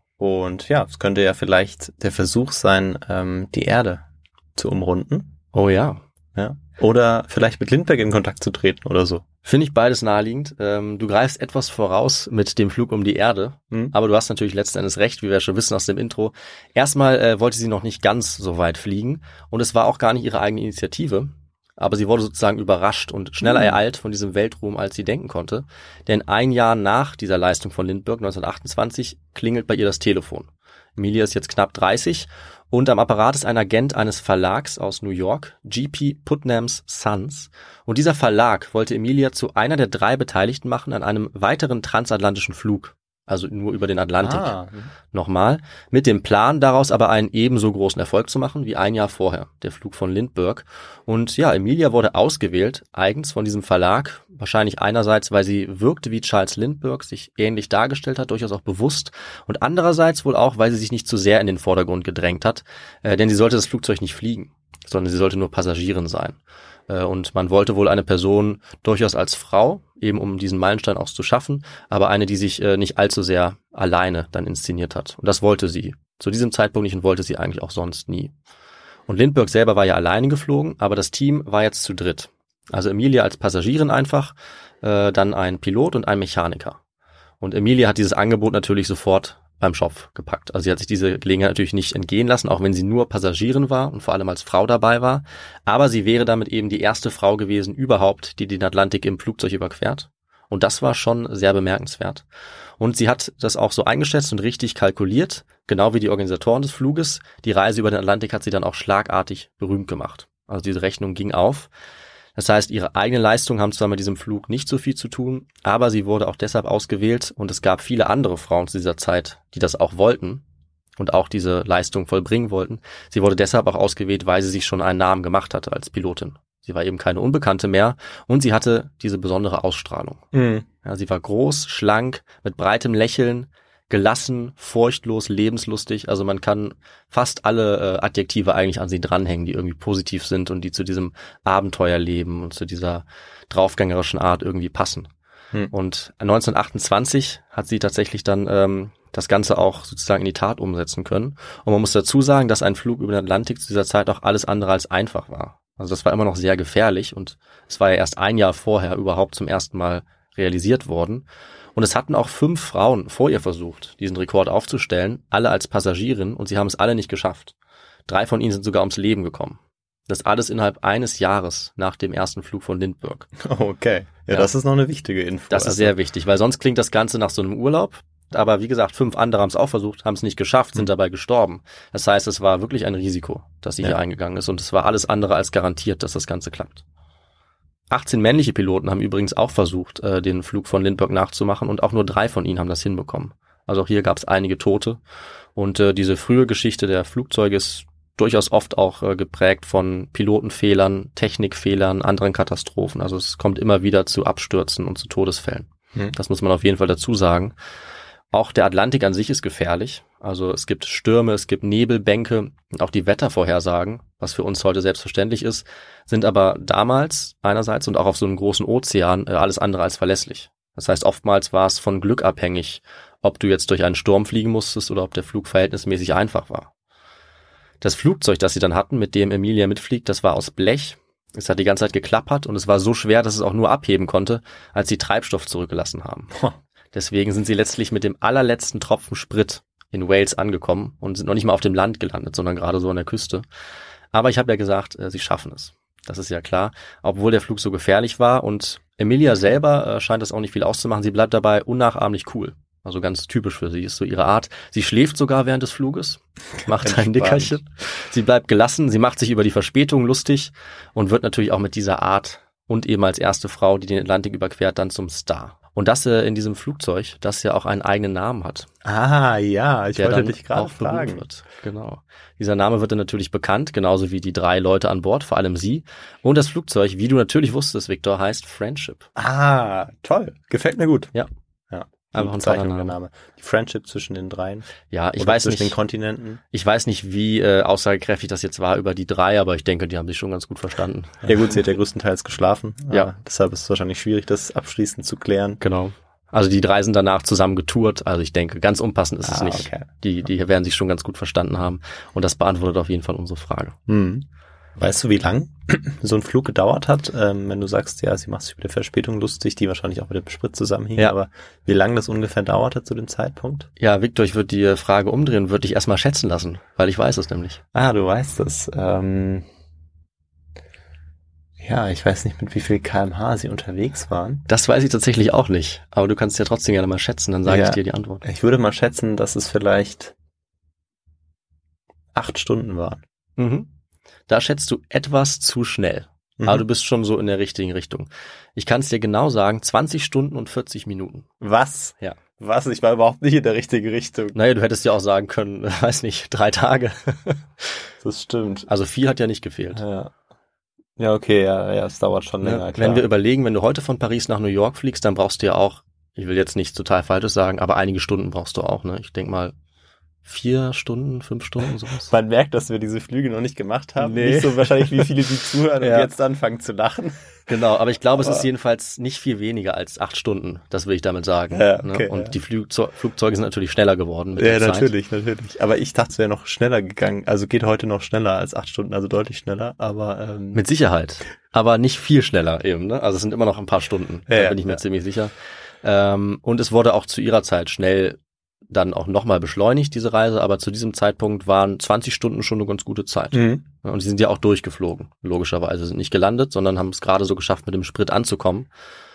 Und ja, es könnte ja vielleicht der Versuch sein, die Erde zu umrunden. Oh ja. Ja. Oder vielleicht mit Lindbergh in Kontakt zu treten oder so. Finde ich beides naheliegend. Du greifst etwas voraus mit dem Flug um die Erde, aber du hast natürlich letzten Endes recht, wie wir schon wissen aus dem Intro. Erstmal wollte sie noch nicht ganz so weit fliegen und es war auch gar nicht ihre eigene Initiative, aber sie wurde sozusagen überrascht und schneller ereilt von diesem Weltruhm, als sie denken konnte. Denn ein Jahr nach dieser Leistung von Lindbergh, 1928, klingelt bei ihr das Telefon. Emilia ist jetzt knapp 30 und am Apparat ist ein Agent eines Verlags aus New York, G.P. Putnams Sons. Und dieser Verlag wollte Emilia zu einer der 3 Beteiligten machen an einem weiteren transatlantischen Flug. Also nur über den Atlantik. Nochmal. Mit dem Plan, daraus aber einen ebenso großen Erfolg zu machen wie ein Jahr vorher, der Flug von Lindbergh. Und ja, Emilia wurde ausgewählt, eigens von diesem Verlag. Wahrscheinlich einerseits, weil sie wirkte wie Charles Lindbergh, sich ähnlich dargestellt hat, durchaus auch bewusst. Und andererseits wohl auch, weil sie sich nicht zu sehr in den Vordergrund gedrängt hat. Denn sie sollte das Flugzeug nicht fliegen, sondern sie sollte nur Passagierin sein. Und man wollte wohl eine Person durchaus als Frau, eben um diesen Meilenstein auch zu schaffen, aber eine, die sich nicht allzu sehr alleine dann inszeniert hat. Und das wollte sie zu diesem Zeitpunkt nicht und wollte sie eigentlich auch sonst nie. Und Lindbergh selber war ja alleine geflogen, aber das Team war jetzt zu dritt. Also Emilia als Passagierin einfach, dann ein Pilot und ein Mechaniker. Und Emilia hat dieses Angebot natürlich sofort beim Schopf gepackt. Also sie hat sich diese Gelegenheit natürlich nicht entgehen lassen, auch wenn sie nur Passagierin war und vor allem als Frau dabei war. Aber sie wäre damit eben die erste Frau gewesen überhaupt, die den Atlantik im Flugzeug überquert. Und das war schon sehr bemerkenswert. Und sie hat das auch so eingeschätzt und richtig kalkuliert, genau wie die Organisatoren des Fluges. Die Reise über den Atlantik hat sie dann auch schlagartig berühmt gemacht. Also diese Rechnung ging auf. Das heißt, ihre eigenen Leistungen haben zwar mit diesem Flug nicht so viel zu tun, aber sie wurde auch deshalb ausgewählt und es gab viele andere Frauen zu dieser Zeit, die das auch wollten und auch diese Leistung vollbringen wollten. Sie wurde deshalb auch ausgewählt, weil sie sich schon einen Namen gemacht hatte als Pilotin. Sie war eben keine Unbekannte mehr und sie hatte diese besondere Ausstrahlung. Ja, sie war groß, schlank, mit breitem Lächeln, gelassen, furchtlos, lebenslustig. Also man kann fast alle Adjektive eigentlich an sie dranhängen, die irgendwie positiv sind und die zu diesem Abenteuerleben und zu dieser draufgängerischen Art irgendwie passen. Und 1928 hat sie tatsächlich dann das Ganze auch sozusagen in die Tat umsetzen können. Und man muss dazu sagen, dass ein Flug über den Atlantik zu dieser Zeit auch alles andere als einfach war. Also das war immer noch sehr gefährlich und es war ja erst ein Jahr vorher überhaupt zum ersten Mal realisiert worden. Und es hatten auch 5 Frauen vor ihr versucht, diesen Rekord aufzustellen, alle als Passagierin, und sie haben es alle nicht geschafft. 3 von ihnen sind sogar ums Leben gekommen. Das alles innerhalb eines Jahres nach dem ersten Flug von Lindbergh. Okay, ja, das ist noch eine wichtige Info. Das ist sehr wichtig, weil sonst klingt das Ganze nach so einem Urlaub. Aber wie gesagt, 5 andere haben es auch versucht, haben es nicht geschafft, sind dabei gestorben. Das heißt, es war wirklich ein Risiko, dass sie hier eingegangen ist. Und es war alles andere als garantiert, dass das Ganze klappt. 18 männliche Piloten haben übrigens auch versucht, den Flug von Lindbergh nachzumachen und auch nur 3 von ihnen haben das hinbekommen. Also auch hier gab es einige Tote und diese frühe Geschichte der Flugzeuge ist durchaus oft auch geprägt von Pilotenfehlern, Technikfehlern, anderen Katastrophen. Also es kommt immer wieder zu Abstürzen und zu Todesfällen. Das muss man auf jeden Fall dazu sagen. Auch der Atlantik an sich ist gefährlich. Also es gibt Stürme, es gibt Nebelbänke und auch die Wettervorhersagen, was für uns heute selbstverständlich ist, sind aber damals einerseits und auch auf so einem großen Ozean alles andere als verlässlich. Das heißt, oftmals war es von Glück abhängig, ob du jetzt durch einen Sturm fliegen musstest oder ob der Flug verhältnismäßig einfach war. Das Flugzeug, das sie dann hatten, mit dem Emilia mitfliegt, das war aus Blech. Es hat die ganze Zeit geklappert und es war so schwer, dass es auch nur abheben konnte, als sie Treibstoff zurückgelassen haben. Deswegen sind sie letztlich mit dem allerletzten Tropfen Sprit in Wales angekommen und sind noch nicht mal auf dem Land gelandet, sondern gerade so an der Küste. Aber ich habe ja gesagt, sie schaffen es. Das ist ja klar, obwohl der Flug so gefährlich war. Und Emilia selber scheint das auch nicht viel auszumachen. Sie bleibt dabei unnachahmlich cool. Also ganz typisch für sie ist so ihre Art. Sie schläft sogar während des Fluges, macht ein Nickerchen. Sie bleibt gelassen, sie macht sich über die Verspätung lustig und wird natürlich auch mit dieser Art und eben als erste Frau, die den Atlantik überquert, dann zum Star. Und das in diesem Flugzeug, das ja auch einen eigenen Namen hat. Ah, ja, ich wollte dich gerade fragen. Genau. Dieser Name wird dann natürlich bekannt, genauso wie die 3 Leute an Bord, vor allem sie. Und das Flugzeug, wie du natürlich wusstest, Victor, heißt Friendship. Ah, toll. Gefällt mir gut. Ja. Einfach ein toller Name. Die Friendship zwischen den 3. Ja, ich weiß nicht. Zwischen den Kontinenten. Ich weiß nicht, wie aussagekräftig das jetzt war über die 3, aber ich denke, die haben sich schon ganz gut verstanden. Ja gut, sie hat ja größtenteils geschlafen. Ja. Deshalb ist es wahrscheinlich schwierig, das abschließend zu klären. Genau. Also die 3 sind danach zusammen getourt. Also ich denke, ganz unpassend ist es nicht. Okay. Die werden sich schon ganz gut verstanden haben. Und das beantwortet auf jeden Fall unsere Frage. Weißt du, wie lang so ein Flug gedauert hat? Wenn du sagst, ja, sie macht sich mit der Verspätung lustig, die wahrscheinlich auch mit dem Sprit zusammenhing, aber wie lang das ungefähr dauerte zu dem Zeitpunkt? Ja, Victor, ich würde die Frage umdrehen, würde dich erstmal schätzen lassen, weil ich weiß es nämlich. Ah, du weißt es. Ja, ich weiß nicht, mit wie viel km/h sie unterwegs waren. Das weiß ich tatsächlich auch nicht, aber du kannst ja trotzdem gerne mal schätzen, dann sage ich dir die Antwort. Ich würde mal schätzen, dass es vielleicht 8 Stunden waren. Da schätzt du etwas zu schnell. Aber du bist schon so in der richtigen Richtung. Ich kann es dir genau sagen, 20 Stunden und 40 Minuten. Was? Ja. Was? Ich war überhaupt nicht in der richtigen Richtung. Naja, du hättest ja auch sagen können, weiß nicht, 3 Tage. Das stimmt. Also viel hat ja nicht gefehlt. Ja, okay, ja, es dauert schon länger, klar. Wenn wir überlegen, wenn du heute von Paris nach New York fliegst, dann brauchst du ja auch, ich will jetzt nichts total Falsches sagen, aber einige Stunden brauchst du auch, ne? Ich denke mal 4 Stunden, 5 Stunden, sowas. Man merkt, dass wir diese Flüge noch nicht gemacht haben. Nee. Nicht so wahrscheinlich, wie viele die zuhören und jetzt anfangen zu lachen. Genau, aber ich glaube, es ist jedenfalls nicht viel weniger als 8 Stunden, das will ich damit sagen. Ja, okay, ne? Und die Flugzeuge sind natürlich schneller geworden mit der Zeit. Natürlich. Aber ich dachte, es wäre noch schneller gegangen. Also geht heute noch schneller als 8 Stunden, also deutlich schneller. Aber mit Sicherheit. Aber nicht viel schneller eben, ne? Also es sind immer noch ein paar Stunden, da bin ich mir ziemlich sicher. Und es wurde auch zu ihrer Zeit schnell dann auch nochmal beschleunigt, diese Reise, aber zu diesem Zeitpunkt waren 20 Stunden schon eine ganz gute Zeit. Und sie sind ja auch durchgeflogen, logischerweise, sind nicht gelandet, sondern haben es gerade so geschafft, mit dem Sprit anzukommen.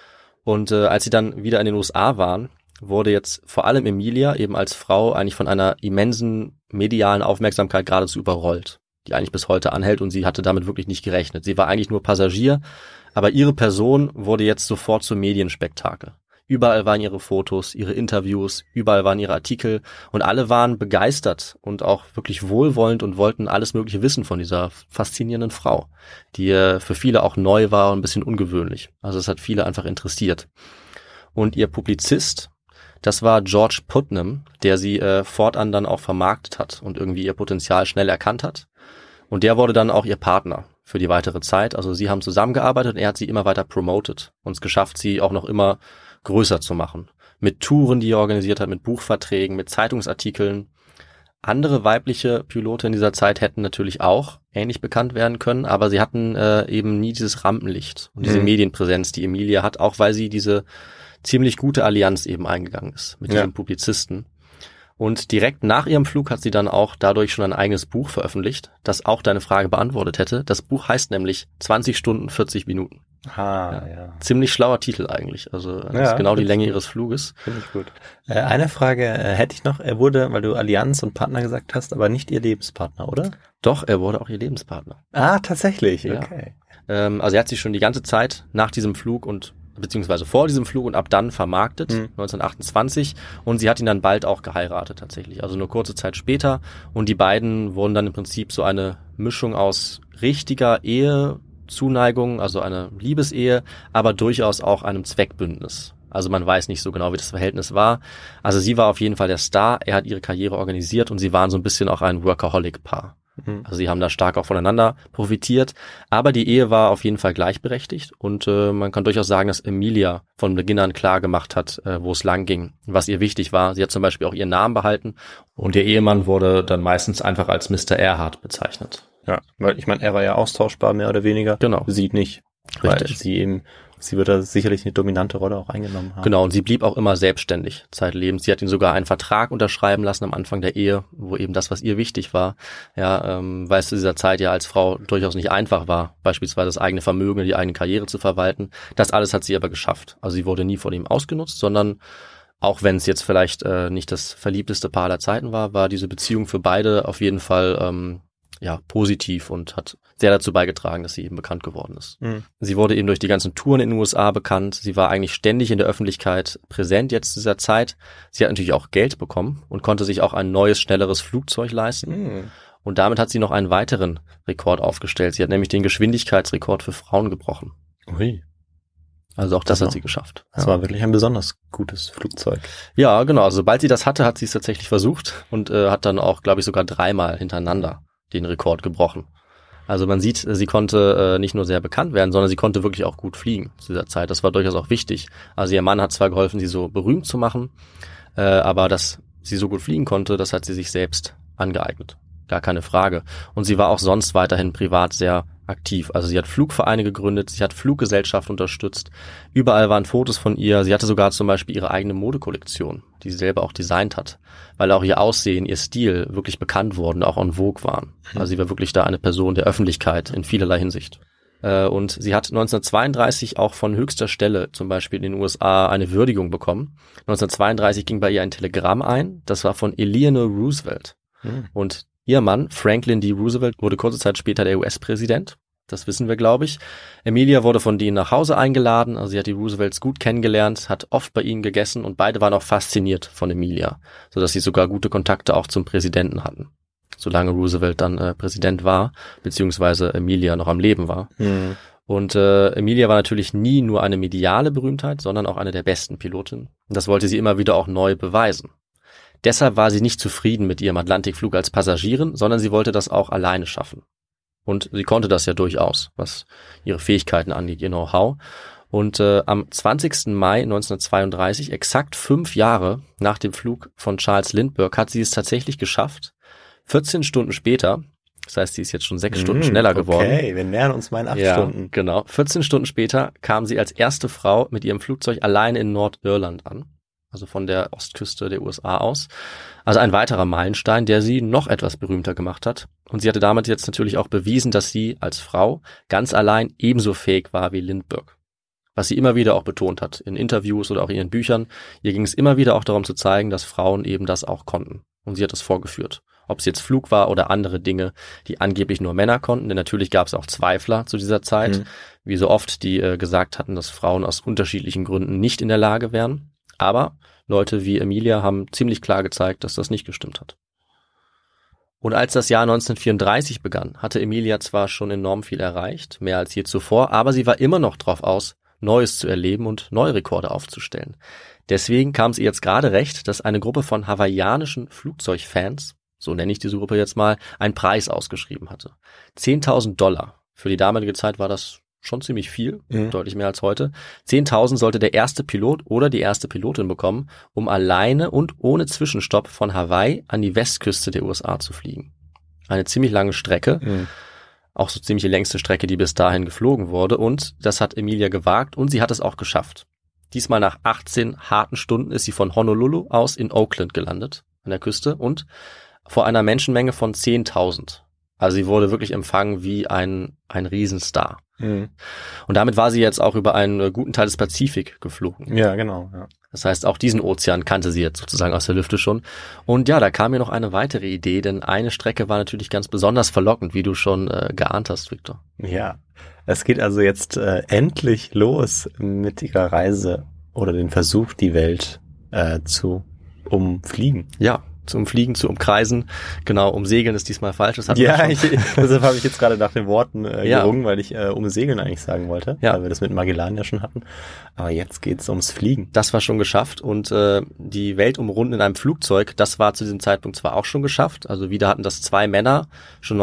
Und als sie dann wieder in den USA waren, wurde jetzt vor allem Emilia eben als Frau eigentlich von einer immensen medialen Aufmerksamkeit geradezu überrollt, die eigentlich bis heute anhält, und sie hatte damit wirklich nicht gerechnet. Sie war eigentlich nur Passagier, aber ihre Person wurde jetzt sofort zum Medienspektakel. Überall waren ihre Fotos, ihre Interviews, überall waren ihre Artikel und alle waren begeistert und auch wirklich wohlwollend und wollten alles Mögliche wissen von dieser faszinierenden Frau, die für viele auch neu war und ein bisschen ungewöhnlich. Also es hat viele einfach interessiert. Und ihr Publizist, das war George Putnam, der sie fortan dann auch vermarktet hat und irgendwie ihr Potenzial schnell erkannt hat. Und der wurde dann auch ihr Partner für die weitere Zeit. Also sie haben zusammengearbeitet und er hat sie immer weiter promotet und es geschafft, sie auch noch immer größer zu machen. Mit Touren, die er organisiert hat, mit Buchverträgen, mit Zeitungsartikeln. Andere weibliche Piloten in dieser Zeit hätten natürlich auch ähnlich bekannt werden können, aber sie hatten eben nie dieses Rampenlicht und diese Medienpräsenz, die Emilia hat, auch weil sie diese ziemlich gute Allianz eben eingegangen ist mit diesem Publizisten. Und direkt nach ihrem Flug hat sie dann auch dadurch schon ein eigenes Buch veröffentlicht, das auch deine Frage beantwortet hätte. Das Buch heißt nämlich 20 Stunden, 40 Minuten. Ziemlich schlauer Titel eigentlich. Also das ist genau die Länge ihres Fluges. Finde ich gut. Eine Frage hätte ich noch. Er wurde, weil du Allianz und Partner gesagt hast, aber nicht ihr Lebenspartner, oder? Doch, er wurde auch ihr Lebenspartner. Ah, tatsächlich? Ja. Okay. Also er hat sich schon die ganze Zeit nach diesem Flug und beziehungsweise vor diesem Flug und ab dann vermarktet, 1928, und sie hat ihn dann bald auch geheiratet tatsächlich, also nur kurze Zeit später, und die beiden wurden dann im Prinzip so eine Mischung aus richtiger Ehezuneigung, also eine Liebesehe, aber durchaus auch einem Zweckbündnis. Also man weiß nicht so genau, wie das Verhältnis war. Also sie war auf jeden Fall der Star, er hat ihre Karriere organisiert und sie waren so ein bisschen auch ein Workaholic-Paar. Also sie haben da stark auch voneinander profitiert, aber die Ehe war auf jeden Fall gleichberechtigt und man kann durchaus sagen, dass Emilia von Beginn an klar gemacht hat, wo es lang ging, was ihr wichtig war. Sie hat zum Beispiel auch ihren Namen behalten und ihr Ehemann wurde dann meistens einfach als Mr. Erhard bezeichnet. Ja, weil ich meine, er war ja austauschbar, mehr oder weniger. Genau. Sie nicht. Richtig. Weil sie wird da sicherlich eine dominante Rolle auch eingenommen haben. Genau, und sie blieb auch immer selbstständig zeitlebens. Sie hat ihn sogar einen Vertrag unterschreiben lassen am Anfang der Ehe, wo eben das, was ihr wichtig war, weil es zu dieser Zeit ja als Frau durchaus nicht einfach war, beispielsweise das eigene Vermögen, die eigene Karriere zu verwalten. Das alles hat sie aber geschafft. Also sie wurde nie von ihm ausgenutzt, sondern Auch wenn es jetzt vielleicht nicht das verliebteste Paar aller Zeiten war diese Beziehung für beide auf jeden Fall positiv und hat sehr dazu beigetragen, dass sie eben bekannt geworden ist. Mhm. Sie wurde eben durch die ganzen Touren in den USA bekannt. Sie war eigentlich ständig in der Öffentlichkeit präsent jetzt in dieser Zeit. Sie hat natürlich auch Geld bekommen und konnte sich auch ein neues, schnelleres Flugzeug leisten. Mhm. Und damit hat sie noch einen weiteren Rekord aufgestellt. Sie hat nämlich den Geschwindigkeitsrekord für Frauen gebrochen. Ui. Also auch das hat sie geschafft. Das war wirklich ein besonders gutes Flugzeug. Ja, genau. Also sobald sie das hatte, hat sie es tatsächlich versucht und hat dann auch, glaube ich, sogar 3-mal hintereinander den Rekord gebrochen. Also man sieht, sie konnte nicht nur sehr bekannt werden, sondern sie konnte wirklich auch gut fliegen zu dieser Zeit. Das war durchaus auch wichtig. Also ihr Mann hat zwar geholfen, sie so berühmt zu machen, aber dass sie so gut fliegen konnte, das hat sie sich selbst angeeignet. Gar keine Frage. Und sie war auch sonst weiterhin privat sehr aktiv. Also sie hat Flugvereine gegründet, sie hat Fluggesellschaften unterstützt. Überall waren Fotos von ihr. Sie hatte sogar zum Beispiel ihre eigene Modekollektion, die sie selber auch designt hat, weil auch ihr Aussehen, ihr Stil wirklich bekannt wurden, auch en vogue waren. Also sie war wirklich da eine Person der Öffentlichkeit in vielerlei Hinsicht. Und sie hat 1932 auch von höchster Stelle, zum Beispiel in den USA, eine Würdigung bekommen. 1932 ging bei ihr ein Telegramm ein, das war von Eleanor Roosevelt. Und ihr Mann, Franklin D. Roosevelt, wurde kurze Zeit später der US-Präsident. Das wissen wir, glaube ich. Emilia wurde von denen nach Hause eingeladen. Also sie hat die Roosevelts gut kennengelernt, hat oft bei ihnen gegessen und beide waren auch fasziniert von Emilia, sodass sie sogar gute Kontakte auch zum Präsidenten hatten. Solange Roosevelt dann Präsident war, beziehungsweise Emilia noch am Leben war. Mhm. Und Emilia war natürlich nie nur eine mediale Berühmtheit, sondern auch eine der besten Pilotinnen. Und das wollte sie immer wieder auch neu beweisen. Deshalb war sie nicht zufrieden mit ihrem Atlantikflug als Passagierin, sondern sie wollte das auch alleine schaffen. Und sie konnte das ja durchaus, was ihre Fähigkeiten angeht, ihr Know-how. Und am 20. Mai 1932, exakt 5 Jahre nach dem Flug von Charles Lindbergh, hat sie es tatsächlich geschafft. 14 Stunden später, das heißt, sie ist jetzt schon 6 Stunden schneller geworden. Okay, wir nähern uns mal in 8 Stunden. Genau. 14 Stunden später kam sie als erste Frau mit ihrem Flugzeug alleine in Nordirland an. Also von der Ostküste der USA aus. Also ein weiterer Meilenstein, der sie noch etwas berühmter gemacht hat. Und sie hatte damit jetzt natürlich auch bewiesen, dass sie als Frau ganz allein ebenso fähig war wie Lindbergh. Was sie immer wieder auch betont hat, in Interviews oder auch in ihren Büchern. Ihr ging es immer wieder auch darum zu zeigen, dass Frauen eben das auch konnten. Und sie hat das vorgeführt. Ob es jetzt Flug war oder andere Dinge, die angeblich nur Männer konnten. Denn natürlich gab es auch Zweifler zu dieser Zeit, wie so oft, die gesagt hatten, dass Frauen aus unterschiedlichen Gründen nicht in der Lage wären. Aber Leute wie Emilia haben ziemlich klar gezeigt, dass das nicht gestimmt hat. Und als das Jahr 1934 begann, hatte Emilia zwar schon enorm viel erreicht, mehr als je zuvor, aber sie war immer noch drauf aus, Neues zu erleben und neue Rekorde aufzustellen. Deswegen kam es ihr jetzt gerade recht, dass eine Gruppe von hawaiianischen Flugzeugfans, so nenne ich diese Gruppe jetzt mal, einen Preis ausgeschrieben hatte. $10.000. Für die damalige Zeit war das schon ziemlich viel, deutlich mehr als heute. 10.000 sollte der erste Pilot oder die erste Pilotin bekommen, um alleine und ohne Zwischenstopp von Hawaii an die Westküste der USA zu fliegen. Eine ziemlich lange Strecke, auch so ziemlich die längste Strecke, die bis dahin geflogen wurde. Und das hat Emilia gewagt und sie hat es auch geschafft. Diesmal nach 18 harten Stunden ist sie von Honolulu aus in Oakland gelandet, an der Küste, und vor einer Menschenmenge von 10.000. Also sie wurde wirklich empfangen wie ein Riesenstar. Und damit war sie jetzt auch über einen guten Teil des Pazifik geflogen. Ja, genau. Ja. Das heißt, auch diesen Ozean kannte sie jetzt sozusagen aus der Lüfte schon. Und ja, da kam mir noch eine weitere Idee, denn eine Strecke war natürlich ganz besonders verlockend, wie du schon geahnt hast, Victor. Ja, es geht also jetzt endlich los mit ihrer Reise oder den Versuch, die Welt zu umfliegen. Ja. Zu umfliegen, zu umkreisen. Genau, umsegeln ist diesmal falsch. Das deshalb habe ich jetzt gerade nach den Worten gerungen, weil ich umsegeln eigentlich sagen wollte, weil wir das mit Magellan ja schon hatten. Aber jetzt geht's ums Fliegen. Das war schon geschafft und die Welt umrunden in einem Flugzeug, das war zu diesem Zeitpunkt zwar auch schon geschafft. Also wieder hatten das 2 Männer schon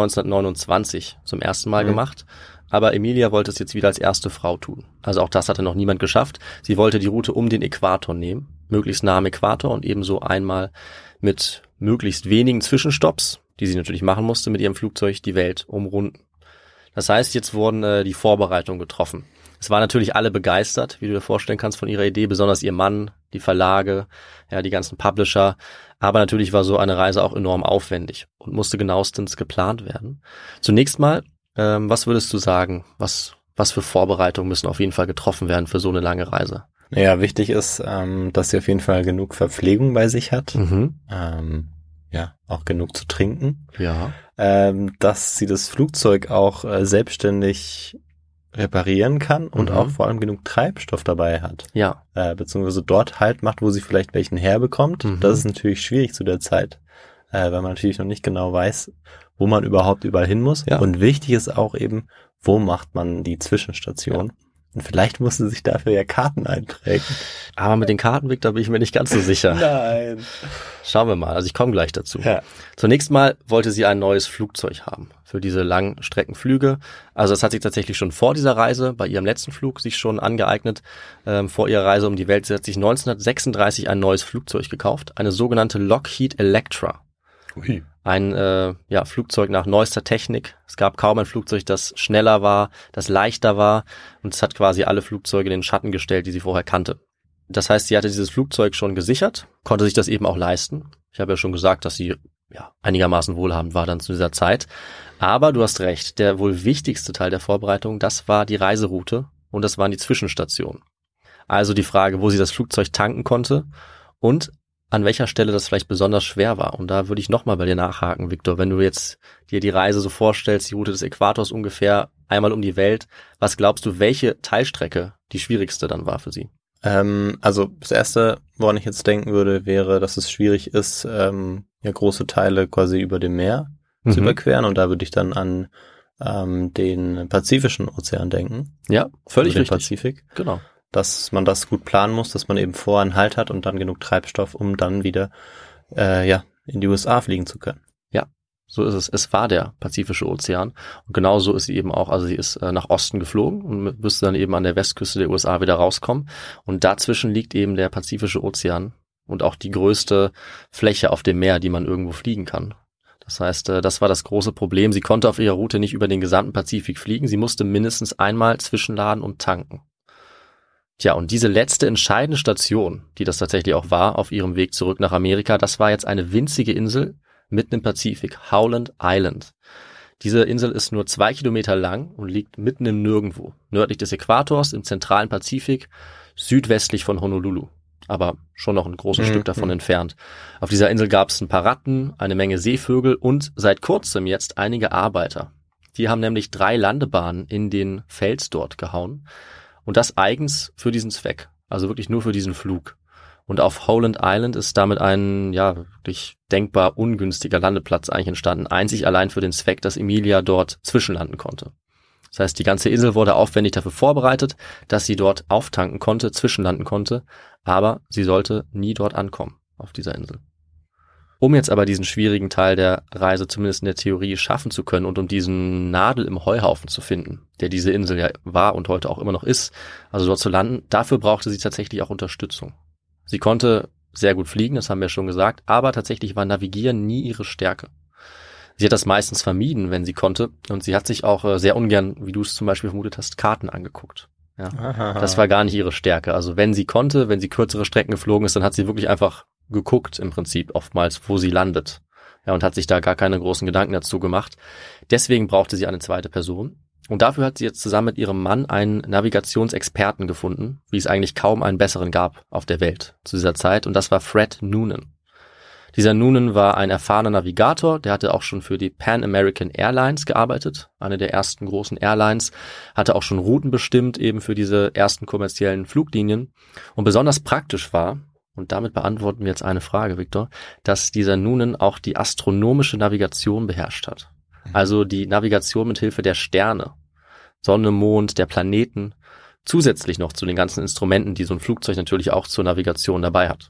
1929 zum ersten Mal gemacht. Aber Emilia wollte es jetzt wieder als erste Frau tun. Also auch das hatte noch niemand geschafft. Sie wollte die Route um den Äquator nehmen, möglichst nah am Äquator und ebenso einmal mit möglichst wenigen Zwischenstopps, die sie natürlich machen musste, mit ihrem Flugzeug die Welt umrunden. Das heißt, jetzt wurden die Vorbereitungen getroffen. Es waren natürlich alle begeistert, wie du dir vorstellen kannst, von ihrer Idee, besonders ihr Mann, die Verlage, ja, die ganzen Publisher. Aber natürlich war so eine Reise auch enorm aufwendig und musste genauestens geplant werden. Zunächst mal, was würdest du sagen, was für Vorbereitungen müssen auf jeden Fall getroffen werden für so eine lange Reise? Naja, wichtig ist, dass sie auf jeden Fall genug Verpflegung bei sich hat. Auch genug zu trinken. Ja. Dass sie das Flugzeug auch selbstständig reparieren kann und auch vor allem genug Treibstoff dabei hat. Ja. Beziehungsweise dort Halt macht, wo sie vielleicht welchen herbekommt. Das ist natürlich schwierig zu der Zeit, weil man natürlich noch nicht genau weiß, wo man überhaupt überall hin muss. Ja. Und wichtig ist auch eben, wo macht man die Zwischenstation. Ja. Und vielleicht musste sie sich dafür ja Karten einprägen. Aber mit den Karten, Victor, bin ich mir nicht ganz so sicher. Nein. Schauen wir mal. Also ich komme gleich dazu. Ja. Zunächst mal wollte sie ein neues Flugzeug haben für diese Langstreckenflüge. Also das hat sie tatsächlich schon vor dieser Reise, bei ihrem letzten Flug, sich schon angeeignet. Vor ihrer Reise um die Welt. Sie hat sich 1936 ein neues Flugzeug gekauft, eine sogenannte Lockheed Electra. Ui. Ein Flugzeug nach neuester Technik. Es gab kaum ein Flugzeug, das schneller war, das leichter war, und es hat quasi alle Flugzeuge in den Schatten gestellt, die sie vorher kannte. Das heißt, sie hatte dieses Flugzeug schon gesichert, konnte sich das eben auch leisten. Ich habe ja schon gesagt, dass sie einigermaßen wohlhabend war dann zu dieser Zeit. Aber du hast recht, der wohl wichtigste Teil der Vorbereitung, das war die Reiseroute und das waren die Zwischenstationen. Also die Frage, wo sie das Flugzeug tanken konnte und an welcher Stelle das vielleicht besonders schwer war. Und da würde ich nochmal bei dir nachhaken, Victor. Wenn du jetzt dir die Reise so vorstellst, die Route des Äquators ungefähr einmal um die Welt, was glaubst du, welche Teilstrecke die schwierigste dann war für sie? Also das Erste, woran ich jetzt denken würde, wäre, dass es schwierig ist, große Teile quasi über dem Meer zu überqueren. Und da würde ich dann an den Pazifischen Ozean denken. Ja, völlig richtig. richtig. Pazifik. Genau. Dass man das gut planen muss, dass man eben vorher einen Halt hat und dann genug Treibstoff, um dann wieder in die USA fliegen zu können. Ja, so ist es. Es war der Pazifische Ozean und genau so ist sie eben auch. Also sie ist nach Osten geflogen und müsste dann eben an der Westküste der USA wieder rauskommen. Und dazwischen liegt eben der Pazifische Ozean und auch die größte Fläche auf dem Meer, die man irgendwo fliegen kann. Das heißt, das war das große Problem. Sie konnte auf ihrer Route nicht über den gesamten Pazifik fliegen. Sie musste mindestens einmal zwischenladen und tanken. Tja, und diese letzte entscheidende Station, die das tatsächlich auch war, auf ihrem Weg zurück nach Amerika, das war jetzt eine winzige Insel mitten im Pazifik, Howland Island. Diese Insel ist nur 2 Kilometer lang und liegt mitten im Nirgendwo, nördlich des Äquators, im zentralen Pazifik, südwestlich von Honolulu, aber schon noch ein großes Stück davon entfernt. Auf dieser Insel gab es ein paar Ratten, eine Menge Seevögel und seit kurzem jetzt einige Arbeiter. Die haben nämlich 3 Landebahnen in den Fels dort gehauen. Und das eigens für diesen Zweck, also wirklich nur für diesen Flug. Und auf Howland Island ist damit ein, wirklich denkbar ungünstiger Landeplatz eigentlich entstanden, einzig allein für den Zweck, dass Emilia dort zwischenlanden konnte. Das heißt, die ganze Insel wurde aufwendig dafür vorbereitet, dass sie dort auftanken konnte, zwischenlanden konnte, aber sie sollte nie dort ankommen, auf dieser Insel. Um jetzt aber diesen schwierigen Teil der Reise zumindest in der Theorie schaffen zu können und um diesen Nadel im Heuhaufen zu finden, der diese Insel ja war und heute auch immer noch ist, also dort zu landen, dafür brauchte sie tatsächlich auch Unterstützung. Sie konnte sehr gut fliegen, das haben wir schon gesagt, aber tatsächlich war Navigieren nie ihre Stärke. Sie hat das meistens vermieden, wenn sie konnte, und sie hat sich auch sehr ungern, wie du es zum Beispiel vermutet hast, Karten angeguckt. Ja, das war gar nicht ihre Stärke. Also wenn sie konnte, wenn sie kürzere Strecken geflogen ist, dann hat sie wirklich einfach geguckt im Prinzip oftmals, wo sie landet. Ja, und hat sich da gar keine großen Gedanken dazu gemacht. Deswegen brauchte sie eine zweite Person. Und dafür hat sie jetzt zusammen mit ihrem Mann einen Navigationsexperten gefunden, wie es eigentlich kaum einen besseren gab auf der Welt zu dieser Zeit. Und das war Fred Noonan. Dieser Noonan war ein erfahrener Navigator, der hatte auch schon für die Pan American Airlines gearbeitet, eine der ersten großen Airlines, hatte auch schon Routen bestimmt, eben für diese ersten kommerziellen Fluglinien. Und besonders praktisch war, und damit beantworten wir jetzt eine Frage, Victor, dass dieser Noonan auch die astronomische Navigation beherrscht hat. Also die Navigation mit Hilfe der Sterne, Sonne, Mond, der Planeten, zusätzlich noch zu den ganzen Instrumenten, die so ein Flugzeug natürlich auch zur Navigation dabei hat.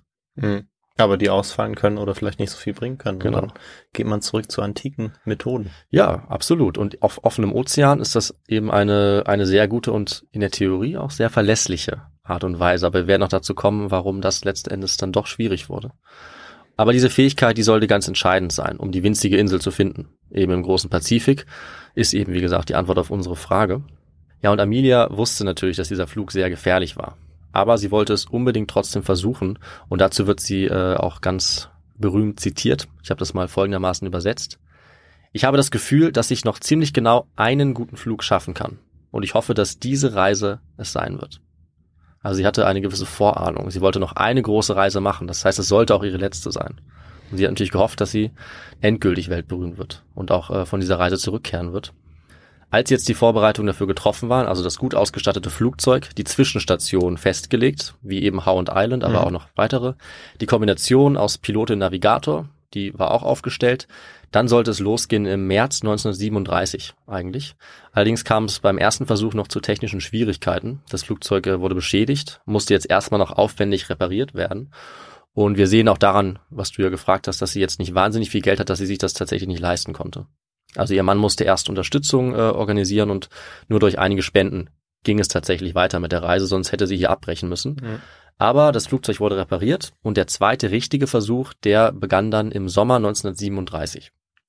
Aber die ausfallen können oder vielleicht nicht so viel bringen können. Genau. Und dann geht man zurück zu antiken Methoden. Ja, absolut. Und auf offenem Ozean ist das eben eine sehr gute und in der Theorie auch sehr verlässliche Art und Weise. Aber wir werden noch dazu kommen, warum das letzten Endes dann doch schwierig wurde. Aber diese Fähigkeit, die sollte ganz entscheidend sein, um die winzige Insel zu finden. Eben im großen Pazifik ist eben, wie gesagt, die Antwort auf unsere Frage. Ja, und Amelia wusste natürlich, dass dieser Flug sehr gefährlich war. Aber sie wollte es unbedingt trotzdem versuchen. Und dazu wird sie auch ganz berühmt zitiert. Ich habe das mal folgendermaßen übersetzt. Ich habe das Gefühl, dass ich noch ziemlich genau einen guten Flug schaffen kann. Und ich hoffe, dass diese Reise es sein wird. Also sie hatte eine gewisse Vorahnung. Sie wollte noch eine große Reise machen. Das heißt, es sollte auch ihre letzte sein. Und sie hat natürlich gehofft, dass sie endgültig weltberühmt wird und auch von dieser Reise zurückkehren wird. Als jetzt die Vorbereitungen dafür getroffen waren, also das gut ausgestattete Flugzeug, die Zwischenstation festgelegt, wie eben Howland Island, aber auch noch weitere, die Kombination aus Pilot und Navigator, die war auch aufgestellt. Dann sollte es losgehen im März 1937 eigentlich. Allerdings kam es beim ersten Versuch noch zu technischen Schwierigkeiten. Das Flugzeug wurde beschädigt, musste jetzt erstmal noch aufwendig repariert werden. Und wir sehen auch daran, was du ja gefragt hast, dass sie jetzt nicht wahnsinnig viel Geld hat, dass sie sich das tatsächlich nicht leisten konnte. Also ihr Mann musste erst Unterstützung organisieren und nur durch einige Spenden ging es tatsächlich weiter mit der Reise, sonst hätte sie hier abbrechen müssen. Mhm. Aber das Flugzeug wurde repariert und der zweite richtige Versuch, der begann dann im Sommer 1937.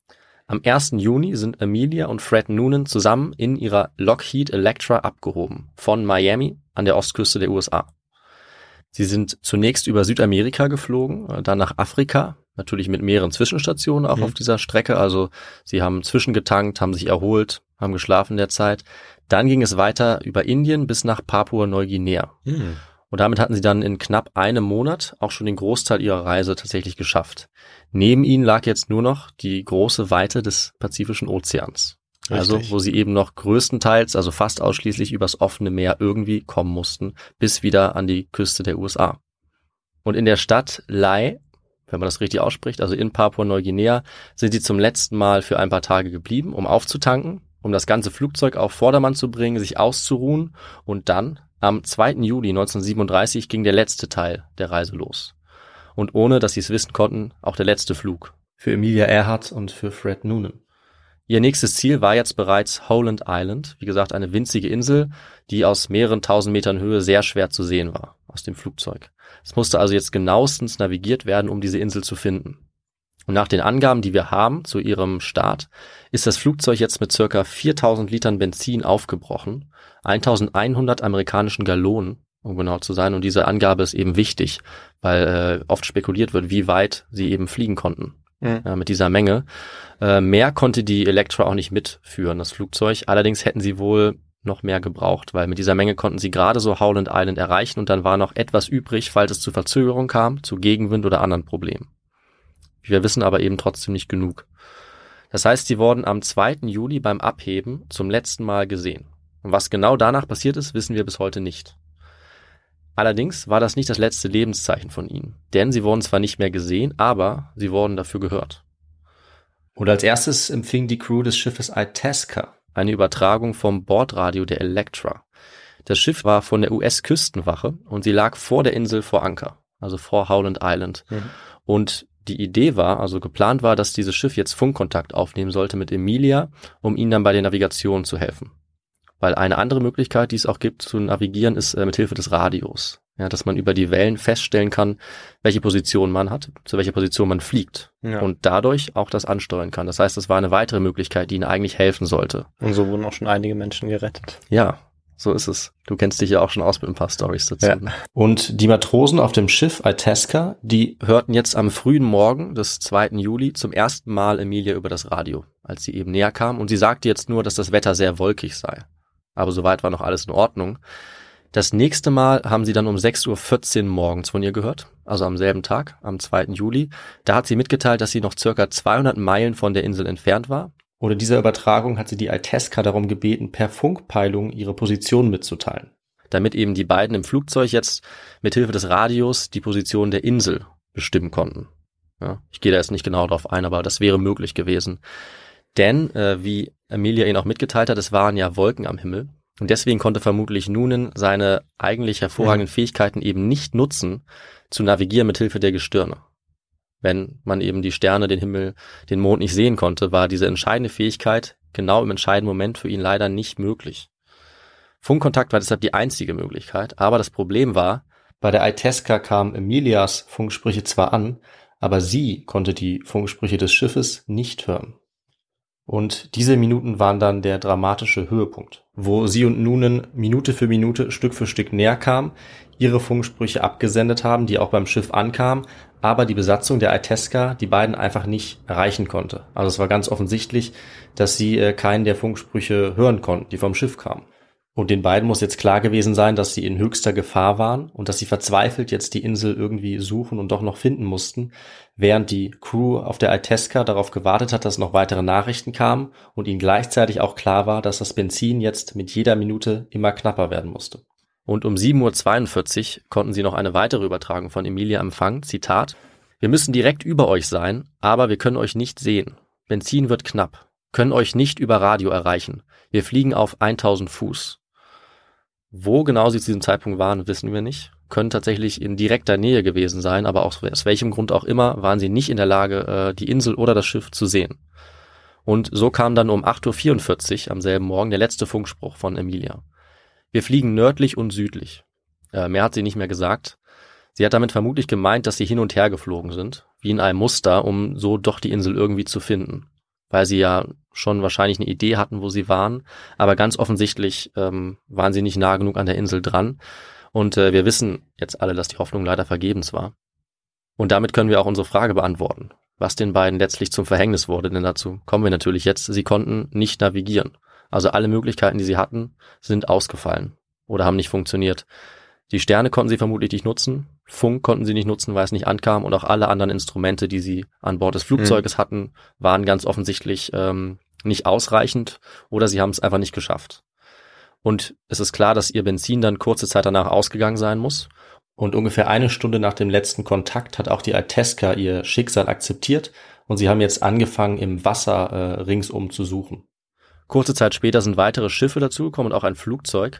Am 1. Juni sind Amelia und Fred Noonan zusammen in ihrer Lockheed Electra abgehoben, von Miami an der Ostküste der USA. Sie sind zunächst über Südamerika geflogen, dann nach Afrika, natürlich mit mehreren Zwischenstationen auch auf dieser Strecke. Also sie haben zwischengetankt, haben sich erholt, haben geschlafen in der Zeit. Dann ging es weiter über Indien bis nach Papua-Neuguinea. Mhm. Und damit hatten sie dann in knapp einem Monat auch schon den Großteil ihrer Reise tatsächlich geschafft. Neben ihnen lag jetzt nur noch die große Weite des Pazifischen Ozeans. Richtig. Also wo sie eben noch größtenteils, also fast ausschließlich übers offene Meer irgendwie kommen mussten, bis wieder an die Küste der USA. Und in der Stadt Lae, wenn man das richtig ausspricht, also in Papua-Neuguinea, sind sie zum letzten Mal für ein paar Tage geblieben, um aufzutanken, um das ganze Flugzeug auf Vordermann zu bringen, sich auszuruhen und dann am 2. Juli 1937 ging der letzte Teil der Reise los. Und ohne, dass sie es wissen konnten, auch der letzte Flug. Für Amelia Earhart und für Fred Noonan. Ihr nächstes Ziel war jetzt bereits Howland Island. Wie gesagt, eine winzige Insel, die aus mehreren tausend Metern Höhe sehr schwer zu sehen war, aus dem Flugzeug. Es musste also jetzt genauestens navigiert werden, um diese Insel zu finden. Und nach den Angaben, die wir haben zu ihrem Start, ist das Flugzeug jetzt mit ca. 4000 Litern Benzin aufgebrochen, 1100 amerikanischen Gallonen, um genau zu sein. Und diese Angabe ist eben wichtig, weil oft spekuliert wird, wie weit sie eben fliegen konnten mit dieser Menge. Mehr konnte die Electra auch nicht mitführen, das Flugzeug. Allerdings hätten sie wohl noch mehr gebraucht, weil mit dieser Menge konnten sie gerade so Howland Island erreichen und dann war noch etwas übrig, falls es zu Verzögerung kam, zu Gegenwind oder anderen Problemen. Wir wissen aber eben trotzdem nicht genug. Das heißt, sie wurden am 2. Juli beim Abheben zum letzten Mal gesehen. Und was genau danach passiert ist, wissen wir bis heute nicht. Allerdings war das nicht das letzte Lebenszeichen von ihnen, denn sie wurden zwar nicht mehr gesehen, aber sie wurden dafür gehört. Und als erstes empfing die Crew des Schiffes Itasca eine Übertragung vom Bordradio der Electra. Das Schiff war von der US-Küstenwache und sie lag vor der Insel vor Anker, also vor Howland Island. Und die Idee war, also geplant war, dass dieses Schiff jetzt Funkkontakt aufnehmen sollte mit Amelia, um ihnen dann bei der Navigation zu helfen. Weil eine andere Möglichkeit, die es auch gibt zu navigieren, ist mit Hilfe des Radios. Ja, dass man über die Wellen feststellen kann, welche Position man hat, zu welcher Position man fliegt. Ja. Und dadurch auch das ansteuern kann. Das heißt, es war eine weitere Möglichkeit, die ihnen eigentlich helfen sollte. Und so wurden auch schon einige Menschen gerettet. Ja, so ist es. Du kennst dich ja auch schon aus mit ein paar Storys dazu. Ja. Und die Matrosen auf dem Schiff Itasca, die hörten jetzt am frühen Morgen des 2. Juli zum ersten Mal Amelia über das Radio, als sie eben näher kam. Und sie sagte jetzt nur, dass das Wetter sehr wolkig sei. Aber soweit war noch alles in Ordnung. Das nächste Mal haben sie dann um 6:14 Uhr morgens von ihr gehört, also am selben Tag, am 2. Juli. Da hat sie mitgeteilt, dass sie noch circa 200 Meilen von der Insel entfernt war. Und in dieser Übertragung hat sie die Itasca darum gebeten, per Funkpeilung ihre Position mitzuteilen. Damit eben die beiden im Flugzeug jetzt mit Hilfe des Radios die Position der Insel bestimmen konnten. Ja, ich gehe da jetzt nicht genau drauf ein, aber das wäre möglich gewesen. Denn, wie Amelia ihn auch mitgeteilt hat, es waren ja Wolken am Himmel. Und deswegen konnte vermutlich Noonan seine eigentlich hervorragenden Fähigkeiten eben nicht nutzen, zu navigieren mit Hilfe der Gestirne. Wenn man eben die Sterne, den Himmel, den Mond nicht sehen konnte, war diese entscheidende Fähigkeit genau im entscheidenden Moment für ihn leider nicht möglich. Funkkontakt war deshalb die einzige Möglichkeit, aber das Problem war, bei der Itasca kamen Amelias Funksprüche zwar an, aber sie konnte die Funksprüche des Schiffes nicht hören. Und diese Minuten waren dann der dramatische Höhepunkt, wo sie und Noonan Minute für Minute, Stück für Stück näher kamen, ihre Funksprüche abgesendet haben, die auch beim Schiff ankamen, aber die Besatzung der Itasca die beiden einfach nicht erreichen konnte. Also es war ganz offensichtlich, dass sie keinen der Funksprüche hören konnten, die vom Schiff kamen. Und den beiden muss jetzt klar gewesen sein, dass sie in höchster Gefahr waren und dass sie verzweifelt jetzt die Insel irgendwie suchen und doch noch finden mussten, während die Crew auf der Itasca darauf gewartet hat, dass noch weitere Nachrichten kamen und ihnen gleichzeitig auch klar war, dass das Benzin jetzt mit jeder Minute immer knapper werden musste. Und um 7:42 Uhr konnten sie noch eine weitere Übertragung von Emilia empfangen. Zitat: Wir müssen direkt über euch sein, aber wir können euch nicht sehen. Benzin wird knapp. Können euch nicht über Radio erreichen. Wir fliegen auf 1000 Fuß. Wo genau sie zu diesem Zeitpunkt waren, wissen wir nicht. Können tatsächlich in direkter Nähe gewesen sein, aber aus welchem Grund auch immer waren sie nicht in der Lage, die Insel oder das Schiff zu sehen. Und so kam dann um 8:44 Uhr am selben Morgen der letzte Funkspruch von Emilia. Wir fliegen nördlich und südlich. Mehr hat sie nicht mehr gesagt. Sie hat damit vermutlich gemeint, dass sie hin und her geflogen sind, wie in einem Muster, um so doch die Insel irgendwie zu finden. Weil sie ja schon wahrscheinlich eine Idee hatten, wo sie waren, aber ganz offensichtlich waren sie nicht nah genug an der Insel dran. Und wir wissen jetzt alle, dass die Hoffnung leider vergebens war. Und damit können wir auch unsere Frage beantworten, was den beiden letztlich zum Verhängnis wurde, denn dazu kommen wir natürlich jetzt. Sie konnten nicht navigieren. Also alle Möglichkeiten, die sie hatten, sind ausgefallen oder haben nicht funktioniert. Die Sterne konnten sie vermutlich nicht nutzen, Funk konnten sie nicht nutzen, weil es nicht ankam, und auch alle anderen Instrumente, die sie an Bord des Flugzeuges hatten, waren ganz offensichtlich nicht ausreichend oder sie haben es einfach nicht geschafft. Und es ist klar, dass ihr Benzin dann kurze Zeit danach ausgegangen sein muss. Und ungefähr eine Stunde nach dem letzten Kontakt hat auch die Itasca ihr Schicksal akzeptiert und sie haben jetzt angefangen, im Wasser ringsum zu suchen. Kurze Zeit später sind weitere Schiffe dazugekommen und auch ein Flugzeug.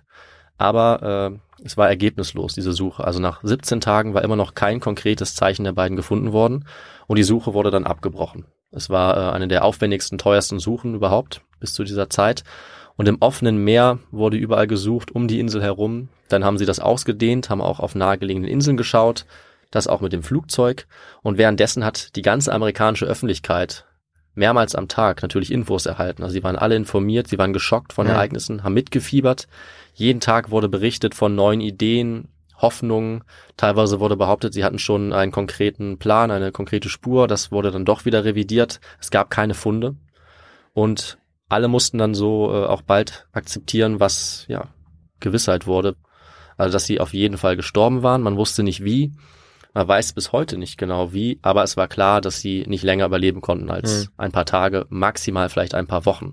Aber es war ergebnislos, diese Suche. Also nach 17 Tagen war immer noch kein konkretes Zeichen der beiden gefunden worden und die Suche wurde dann abgebrochen. Es war eine der aufwendigsten, teuersten Suchen überhaupt bis zu dieser Zeit. Und im offenen Meer wurde überall gesucht, um die Insel herum. Dann haben sie das ausgedehnt, haben auch auf nahegelegenen Inseln geschaut, das auch mit dem Flugzeug. Und währenddessen hat die ganze amerikanische Öffentlichkeit mehrmals am Tag natürlich Infos erhalten. Also sie waren alle informiert, sie waren geschockt von Ereignissen, haben mitgefiebert. Jeden Tag wurde berichtet von neuen Ideen, Hoffnungen. Teilweise wurde behauptet, sie hatten schon einen konkreten Plan, eine konkrete Spur. Das wurde dann doch wieder revidiert. Es gab keine Funde. Und alle mussten dann so auch bald akzeptieren, was ja Gewissheit wurde. Also dass sie auf jeden Fall gestorben waren. Man wusste nicht wie. Man weiß bis heute nicht genau wie, aber es war klar, dass sie nicht länger überleben konnten als ein paar Tage, maximal vielleicht ein paar Wochen.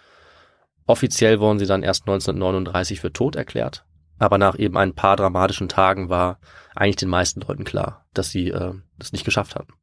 Offiziell wurden sie dann erst 1939 für tot erklärt, aber nach eben ein paar dramatischen Tagen war eigentlich den meisten Leuten klar, dass sie das nicht geschafft hatten.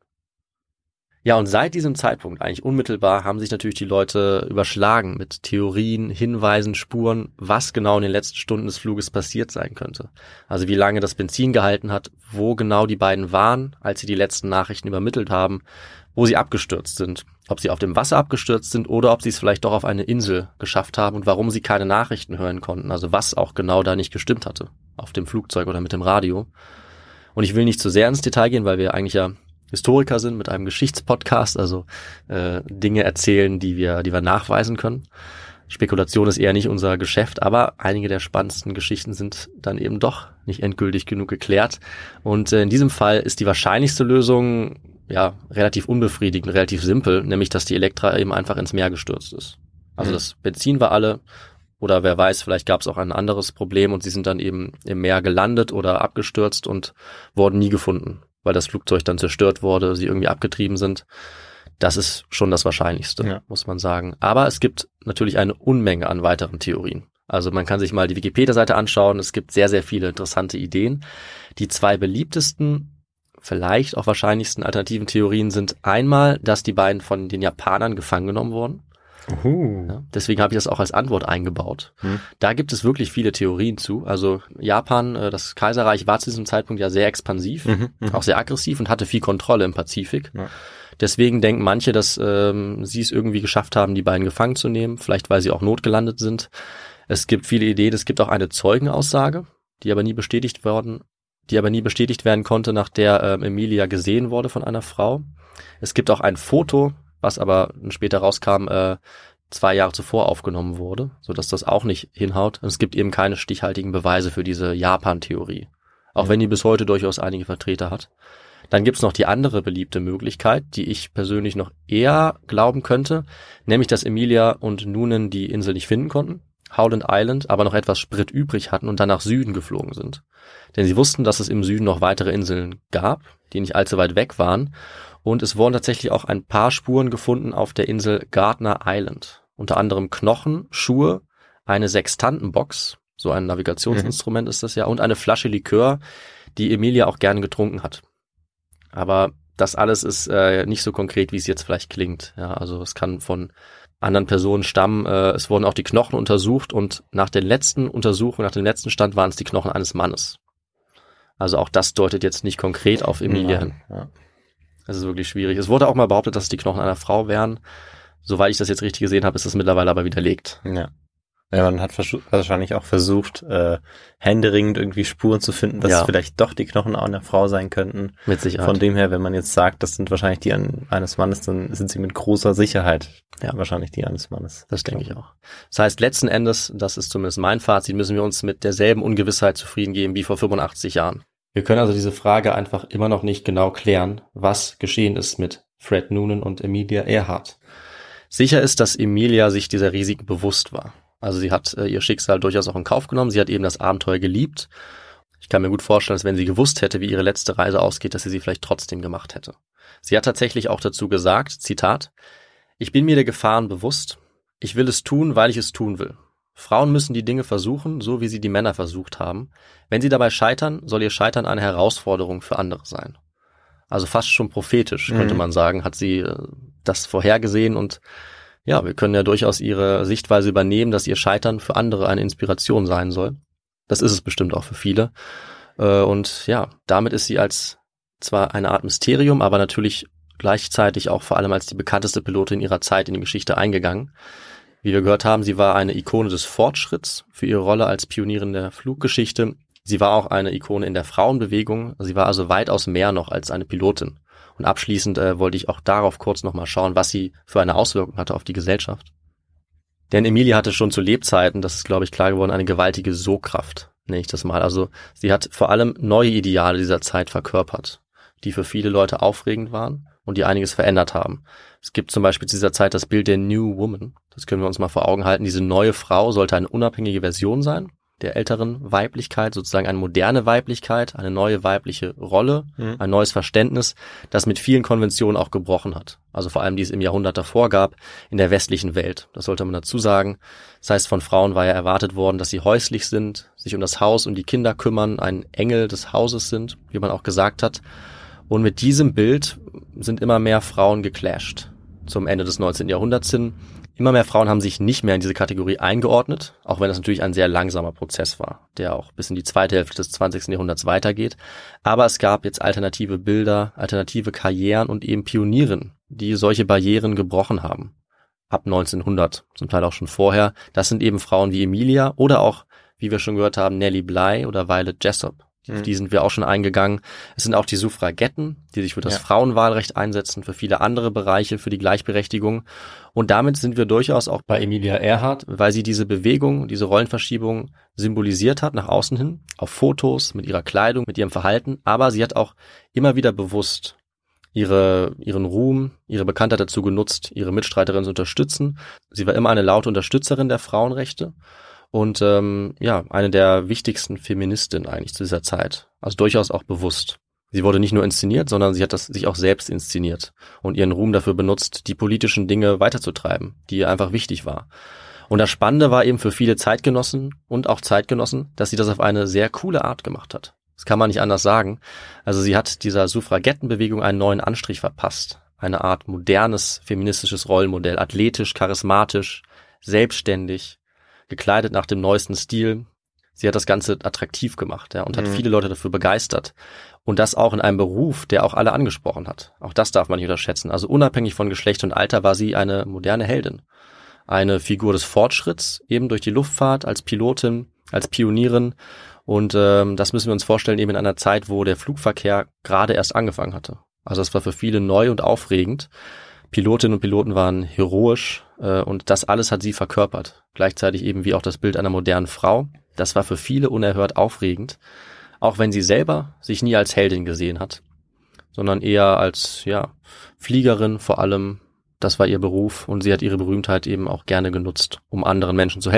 Ja, und seit diesem Zeitpunkt, eigentlich unmittelbar, haben sich natürlich die Leute überschlagen mit Theorien, Hinweisen, Spuren, was genau in den letzten Stunden des Fluges passiert sein könnte. Also wie lange das Benzin gehalten hat, wo genau die beiden waren, als sie die letzten Nachrichten übermittelt haben, wo sie abgestürzt sind. Ob sie auf dem Wasser abgestürzt sind oder ob sie es vielleicht doch auf eine Insel geschafft haben und warum sie keine Nachrichten hören konnten. Also was auch genau da nicht gestimmt hatte, auf dem Flugzeug oder mit dem Radio. Und ich will nicht zu sehr ins Detail gehen, weil wir eigentlich ja Historiker sind mit einem Geschichtspodcast, also Dinge erzählen, die wir nachweisen können. Spekulation ist eher nicht unser Geschäft, aber einige der spannendsten Geschichten sind dann eben doch nicht endgültig genug geklärt. Und in diesem Fall ist die wahrscheinlichste Lösung ja relativ unbefriedigend, relativ simpel, nämlich dass die Elektra eben einfach ins Meer gestürzt ist. Also das Benzin war alle, oder wer weiß, vielleicht gab es auch ein anderes Problem und sie sind dann eben im Meer gelandet oder abgestürzt und wurden nie gefunden, weil das Flugzeug dann zerstört wurde, sie irgendwie abgetrieben sind. Das ist schon das Wahrscheinlichste, muss man sagen. Aber es gibt natürlich eine Unmenge an weiteren Theorien. Also man kann sich mal die Wikipedia-Seite anschauen. Es gibt sehr, sehr viele interessante Ideen. Die zwei beliebtesten, vielleicht auch wahrscheinlichsten alternativen Theorien sind einmal, dass die beiden von den Japanern gefangen genommen wurden. Ja, deswegen habe ich das auch als Antwort eingebaut. Da gibt es wirklich viele Theorien zu. Also Japan, das Kaiserreich war zu diesem Zeitpunkt ja sehr expansiv, auch sehr aggressiv und hatte viel Kontrolle im Pazifik. Ja. Deswegen denken manche, dass sie es irgendwie geschafft haben, die beiden gefangen zu nehmen, vielleicht weil sie auch notgelandet sind. Es gibt viele Ideen, es gibt auch eine Zeugenaussage, die aber nie bestätigt werden konnte, nach der Emilia gesehen wurde von einer Frau. Es gibt auch ein Foto, was aber später rauskam, 2 Jahre zuvor aufgenommen wurde, sodass das auch nicht hinhaut. Und es gibt eben keine stichhaltigen Beweise für diese Japan-Theorie, auch wenn die bis heute durchaus einige Vertreter hat. Dann gibt's noch die andere beliebte Möglichkeit, die ich persönlich noch eher glauben könnte, nämlich dass Emilia und Noonan die Insel nicht finden konnten, Howland Island aber noch etwas Sprit übrig hatten und dann nach Süden geflogen sind. Denn sie wussten, dass es im Süden noch weitere Inseln gab, die nicht allzu weit weg waren. Und es wurden tatsächlich auch ein paar Spuren gefunden auf der Insel Gardner Island. Unter anderem Knochen, Schuhe, eine Sextantenbox, so ein Navigationsinstrument ist das ja, und eine Flasche Likör, die Emilia auch gerne getrunken hat. Aber das alles ist nicht so konkret, wie es jetzt vielleicht klingt. Ja, also es kann von anderen Personen stammen. Es wurden auch die Knochen untersucht und nach den letzten Untersuchungen, nach dem letzten Stand waren es die Knochen eines Mannes. Also auch das deutet jetzt nicht konkret auf Emilia hin. Ja. Das ist wirklich schwierig. Es wurde auch mal behauptet, dass es die Knochen einer Frau wären. Soweit ich das jetzt richtig gesehen habe, ist das mittlerweile aber widerlegt. Ja. Ja, man hat wahrscheinlich auch versucht, händeringend irgendwie Spuren zu finden, dass es vielleicht doch die Knochen einer Frau sein könnten. Mit Sicherheit. Von dem her, wenn man jetzt sagt, das sind wahrscheinlich die eines Mannes, dann sind sie mit großer Sicherheit wahrscheinlich die eines Mannes. Das denke ich auch. Das heißt, letzten Endes, das ist zumindest mein Fazit, müssen wir uns mit derselben Ungewissheit zufrieden geben wie vor 85 Jahren. Wir können also diese Frage einfach immer noch nicht genau klären, was geschehen ist mit Fred Noonan und Emilia Earhart. Sicher ist, dass Emilia sich dieser Risiken bewusst war. Also sie hat ihr Schicksal durchaus auch in Kauf genommen. Sie hat eben das Abenteuer geliebt. Ich kann mir gut vorstellen, dass wenn sie gewusst hätte, wie ihre letzte Reise ausgeht, dass sie vielleicht trotzdem gemacht hätte. Sie hat tatsächlich auch dazu gesagt, Zitat, ich bin mir der Gefahren bewusst. Ich will es tun, weil ich es tun will. Frauen müssen die Dinge versuchen, so wie sie die Männer versucht haben. Wenn sie dabei scheitern, soll ihr Scheitern eine Herausforderung für andere sein. Also fast schon prophetisch, könnte man sagen, hat sie das vorhergesehen und ja, wir können ja durchaus ihre Sichtweise übernehmen, dass ihr Scheitern für andere eine Inspiration sein soll. Das ist es bestimmt auch für viele. Und ja, damit ist sie als zwar eine Art Mysterium, aber natürlich gleichzeitig auch vor allem als die bekannteste Pilotin ihrer Zeit in die Geschichte eingegangen. Wie wir gehört haben, sie war eine Ikone des Fortschritts für ihre Rolle als Pionierin der Fluggeschichte. Sie war auch eine Ikone in der Frauenbewegung. Sie war also weitaus mehr noch als eine Pilotin. Und abschließend wollte ich auch darauf kurz nochmal schauen, was sie für eine Auswirkung hatte auf die Gesellschaft. Denn Emilia hatte schon zu Lebzeiten, das ist glaube ich klar geworden, eine gewaltige Sogkraft, nenne ich das mal. Also sie hat vor allem neue Ideale dieser Zeit verkörpert, die für viele Leute aufregend waren und die einiges verändert haben. Es gibt zum Beispiel zu dieser Zeit das Bild der New Woman. Das können wir uns mal vor Augen halten. Diese neue Frau sollte eine unabhängige Version sein der älteren Weiblichkeit, sozusagen eine moderne Weiblichkeit, eine neue weibliche Rolle, ein neues Verständnis, das mit vielen Konventionen auch gebrochen hat. Also vor allem, die es im Jahrhundert davor gab, in der westlichen Welt. Das sollte man dazu sagen. Das heißt, von Frauen war ja erwartet worden, dass sie häuslich sind, sich um das Haus und die Kinder kümmern, ein Engel des Hauses sind, wie man auch gesagt hat. Und mit diesem Bild sind immer mehr Frauen geclasht. Zum Ende des 19. Jahrhunderts hin. Immer mehr Frauen haben sich nicht mehr in diese Kategorie eingeordnet, auch wenn das natürlich ein sehr langsamer Prozess war, der auch bis in die zweite Hälfte des 20. Jahrhunderts weitergeht. Aber es gab jetzt alternative Bilder, alternative Karrieren und eben Pionierinnen, die solche Barrieren gebrochen haben. Ab 1900, zum Teil auch schon vorher. Das sind eben Frauen wie Emilia oder auch, wie wir schon gehört haben, Nellie Bly oder Violet Jessop. Auf die sind wir auch schon eingegangen. Es sind auch die Suffragetten, die sich für das Frauenwahlrecht einsetzen, für viele andere Bereiche, für die Gleichberechtigung. Und damit sind wir durchaus auch bei Emilia Earhart, weil sie diese Bewegung, diese Rollenverschiebung symbolisiert hat nach außen hin, auf Fotos, mit ihrer Kleidung, mit ihrem Verhalten. Aber sie hat auch immer wieder bewusst ihren Ruhm, ihre Bekanntheit dazu genutzt, ihre Mitstreiterin zu unterstützen. Sie war immer eine laute Unterstützerin der Frauenrechte. Und eine der wichtigsten Feministinnen eigentlich zu dieser Zeit. Also durchaus auch bewusst. Sie wurde nicht nur inszeniert, sondern sie hat das sich auch selbst inszeniert und ihren Ruhm dafür benutzt, die politischen Dinge weiterzutreiben, die ihr einfach wichtig war. Und das Spannende war eben für viele Zeitgenossen und auch Zeitgenossen, dass sie das auf eine sehr coole Art gemacht hat. Das kann man nicht anders sagen. Also sie hat dieser Suffragettenbewegung einen neuen Anstrich verpasst. Eine Art modernes feministisches Rollenmodell, athletisch, charismatisch, selbstständig, gekleidet nach dem neuesten Stil. Sie hat das Ganze attraktiv gemacht, und hat viele Leute dafür begeistert. Und das auch in einem Beruf, der auch alle angesprochen hat. Auch das darf man nicht unterschätzen. Also unabhängig von Geschlecht und Alter war sie eine moderne Heldin. Eine Figur des Fortschritts, eben durch die Luftfahrt, als Pilotin, als Pionierin. Und das müssen wir uns vorstellen, eben in einer Zeit, wo der Flugverkehr gerade erst angefangen hatte. Also das war für viele neu und aufregend. Pilotinnen und Piloten waren heroisch und das alles hat sie verkörpert. Gleichzeitig eben wie auch das Bild einer modernen Frau. Das war für viele unerhört aufregend, auch wenn sie selber sich nie als Heldin gesehen hat, sondern eher als Fliegerin vor allem. Das war ihr Beruf und sie hat ihre Berühmtheit eben auch gerne genutzt, um anderen Menschen zu helfen.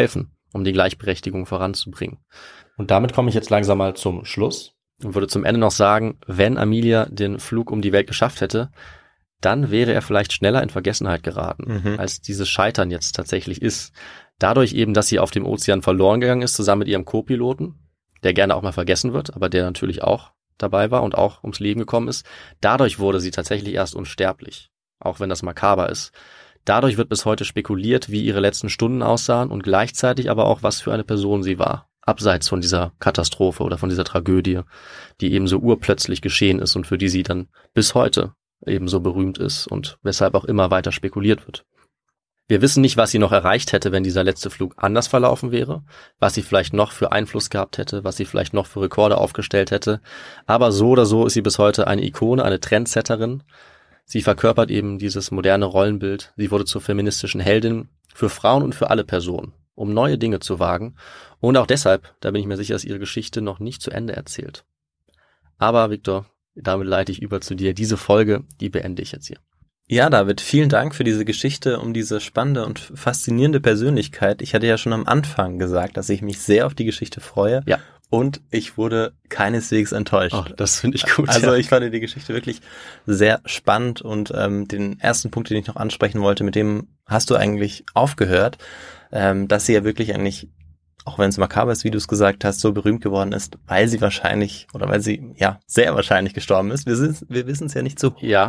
um die Gleichberechtigung voranzubringen. Und damit komme ich jetzt langsam mal zum Schluss und würde zum Ende noch sagen, wenn Amelia den Flug um die Welt geschafft hätte, dann wäre er vielleicht schneller in Vergessenheit geraten, als dieses Scheitern jetzt tatsächlich ist. Dadurch eben, dass sie auf dem Ozean verloren gegangen ist, zusammen mit ihrem Co-Piloten, der gerne auch mal vergessen wird, aber der natürlich auch dabei war und auch ums Leben gekommen ist. Dadurch wurde sie tatsächlich erst unsterblich, auch wenn das makaber ist. Dadurch wird bis heute spekuliert, wie ihre letzten Stunden aussahen und gleichzeitig aber auch, was für eine Person sie war. Abseits von dieser Katastrophe oder von dieser Tragödie, die eben so urplötzlich geschehen ist und für die sie dann bis heute eben so berühmt ist und weshalb auch immer weiter spekuliert wird. Wir wissen nicht, was sie noch erreicht hätte, wenn dieser letzte Flug anders verlaufen wäre, was sie vielleicht noch für Einfluss gehabt hätte, was sie vielleicht noch für Rekorde aufgestellt hätte. Aber so oder so ist sie bis heute eine Ikone, eine Trendsetterin. Sie verkörpert eben dieses moderne Rollenbild. Sie wurde zur feministischen Heldin für Frauen und für alle Personen, um neue Dinge zu wagen. Und auch deshalb, da bin ich mir sicher, ist ihre Geschichte noch nicht zu Ende erzählt. Aber Victor, damit leite ich über zu dir. Diese Folge, die beende ich jetzt hier. Ja, David, vielen Dank für diese Geschichte um diese spannende und faszinierende Persönlichkeit. Ich hatte ja schon am Anfang gesagt, dass ich mich sehr auf die Geschichte freue. Ja. Und ich wurde keineswegs enttäuscht. Oh, das finde ich gut. Also ja. ich fand die Geschichte wirklich sehr spannend und den ersten Punkt, den ich noch ansprechen wollte, mit dem hast du eigentlich aufgehört, dass sie ja wirklich eigentlich, auch wenn es makaber ist, wie du es gesagt hast, so berühmt geworden ist, weil sie wahrscheinlich, oder weil sie ja sehr wahrscheinlich gestorben ist. Wir wissen es ja nicht zu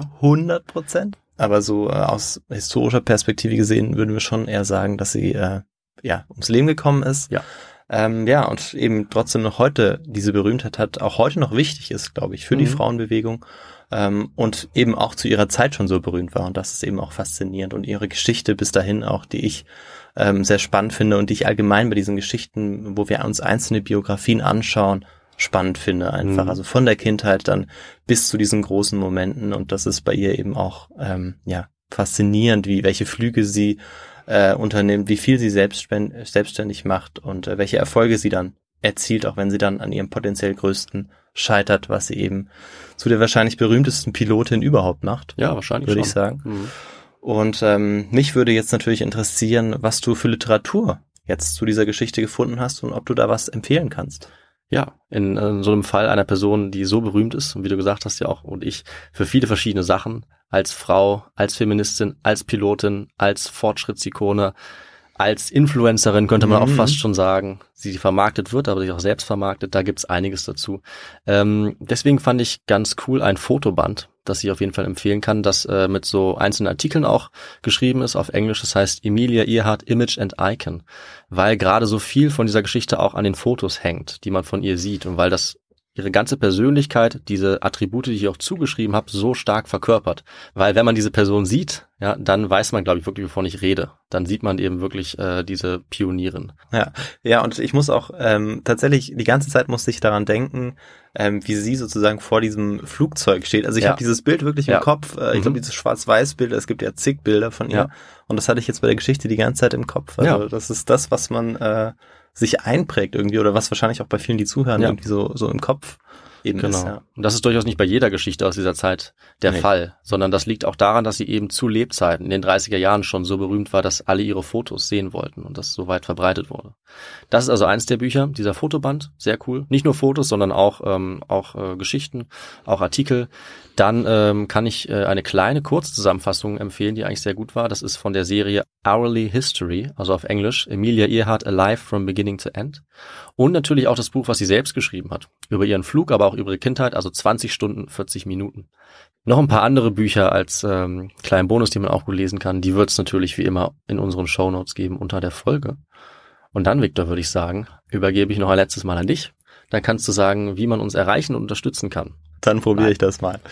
100%, aber so aus historischer Perspektive gesehen würden wir schon eher sagen, dass sie ums Leben gekommen ist. Ja. Und eben trotzdem noch heute diese Berühmtheit hat, auch heute noch wichtig ist, glaube ich, für die Frauenbewegung und eben auch zu ihrer Zeit schon so berühmt war. Und das ist eben auch faszinierend. Und ihre Geschichte bis dahin auch, die ich sehr spannend finde und die ich allgemein bei diesen Geschichten, wo wir uns einzelne Biografien anschauen, spannend finde einfach. Also von der Kindheit dann bis zu diesen großen Momenten. Und das ist bei ihr eben auch faszinierend, welche Flüge sie unternimmt, wie viel sie selbstständig macht und welche Erfolge sie dann erzielt, auch wenn sie dann an ihrem potenziell größten scheitert, was sie eben zu der wahrscheinlich berühmtesten Pilotin überhaupt macht. Ja, wahrscheinlich würde schon. ich sagen. Und mich würde jetzt natürlich interessieren, was du für Literatur jetzt zu dieser Geschichte gefunden hast und ob du da was empfehlen kannst. Ja, in so einem Fall einer Person, die so berühmt ist, und wie du gesagt hast ja auch, und ich, für viele verschiedene Sachen, als Frau, als Feministin, als Pilotin, als Fortschrittsikone, als Influencerin könnte man auch fast schon sagen, sie vermarktet wird, aber sich auch selbst vermarktet, da gibt's einiges dazu. Deswegen fand ich ganz cool ein Fotoband, das ich auf jeden Fall empfehlen kann, das mit so einzelnen Artikeln auch geschrieben ist auf Englisch. Das heißt Amelia Earhart Image and Icon, weil gerade so viel von dieser Geschichte auch an den Fotos hängt, die man von ihr sieht und weil das ihre ganze Persönlichkeit, diese Attribute, die ich auch zugeschrieben habe, so stark verkörpert. Weil wenn man diese Person sieht, ja, dann weiß man, glaube ich, wirklich, wovon ich rede. Dann sieht man eben wirklich diese Pionierin. Ja, und ich muss auch tatsächlich, die ganze Zeit musste ich daran denken, wie sie sozusagen vor diesem Flugzeug steht. Also ich habe dieses Bild wirklich im Kopf. Ich glaube, dieses Schwarz-Weiß-Bild, es gibt ja zig Bilder von ihr. Ja. Und das hatte ich jetzt bei der Geschichte die ganze Zeit im Kopf. Also das ist das, was man sich einprägt irgendwie oder was wahrscheinlich auch bei vielen, die zuhören, irgendwie so im Kopf eben ist. Ja. Und das ist durchaus nicht bei jeder Geschichte aus dieser Zeit der Fall, sondern das liegt auch daran, dass sie eben zu Lebzeiten in den 30er Jahren schon so berühmt war, dass alle ihre Fotos sehen wollten und das so weit verbreitet wurde. Das ist also eins der Bücher, dieser Fotoband, sehr cool. Nicht nur Fotos, sondern auch Geschichten, auch Artikel. Dann kann ich eine kleine Kurzzusammenfassung empfehlen, die eigentlich sehr gut war. Das ist von der Serie Hourly History, also auf Englisch, Amelia Earhart Alive from Beginning to End. Und natürlich auch das Buch, was sie selbst geschrieben hat, über ihren Flug, aber auch über ihre Kindheit, also 20 Stunden, 40 Minuten. Noch ein paar andere Bücher als kleinen Bonus, die man auch gut lesen kann. Die wird es natürlich wie immer in unseren Shownotes geben unter der Folge. Und dann, Victor, würde ich sagen, übergebe ich noch ein letztes Mal an dich. Dann kannst du sagen, wie man uns erreichen und unterstützen kann. Dann probiere ich das mal.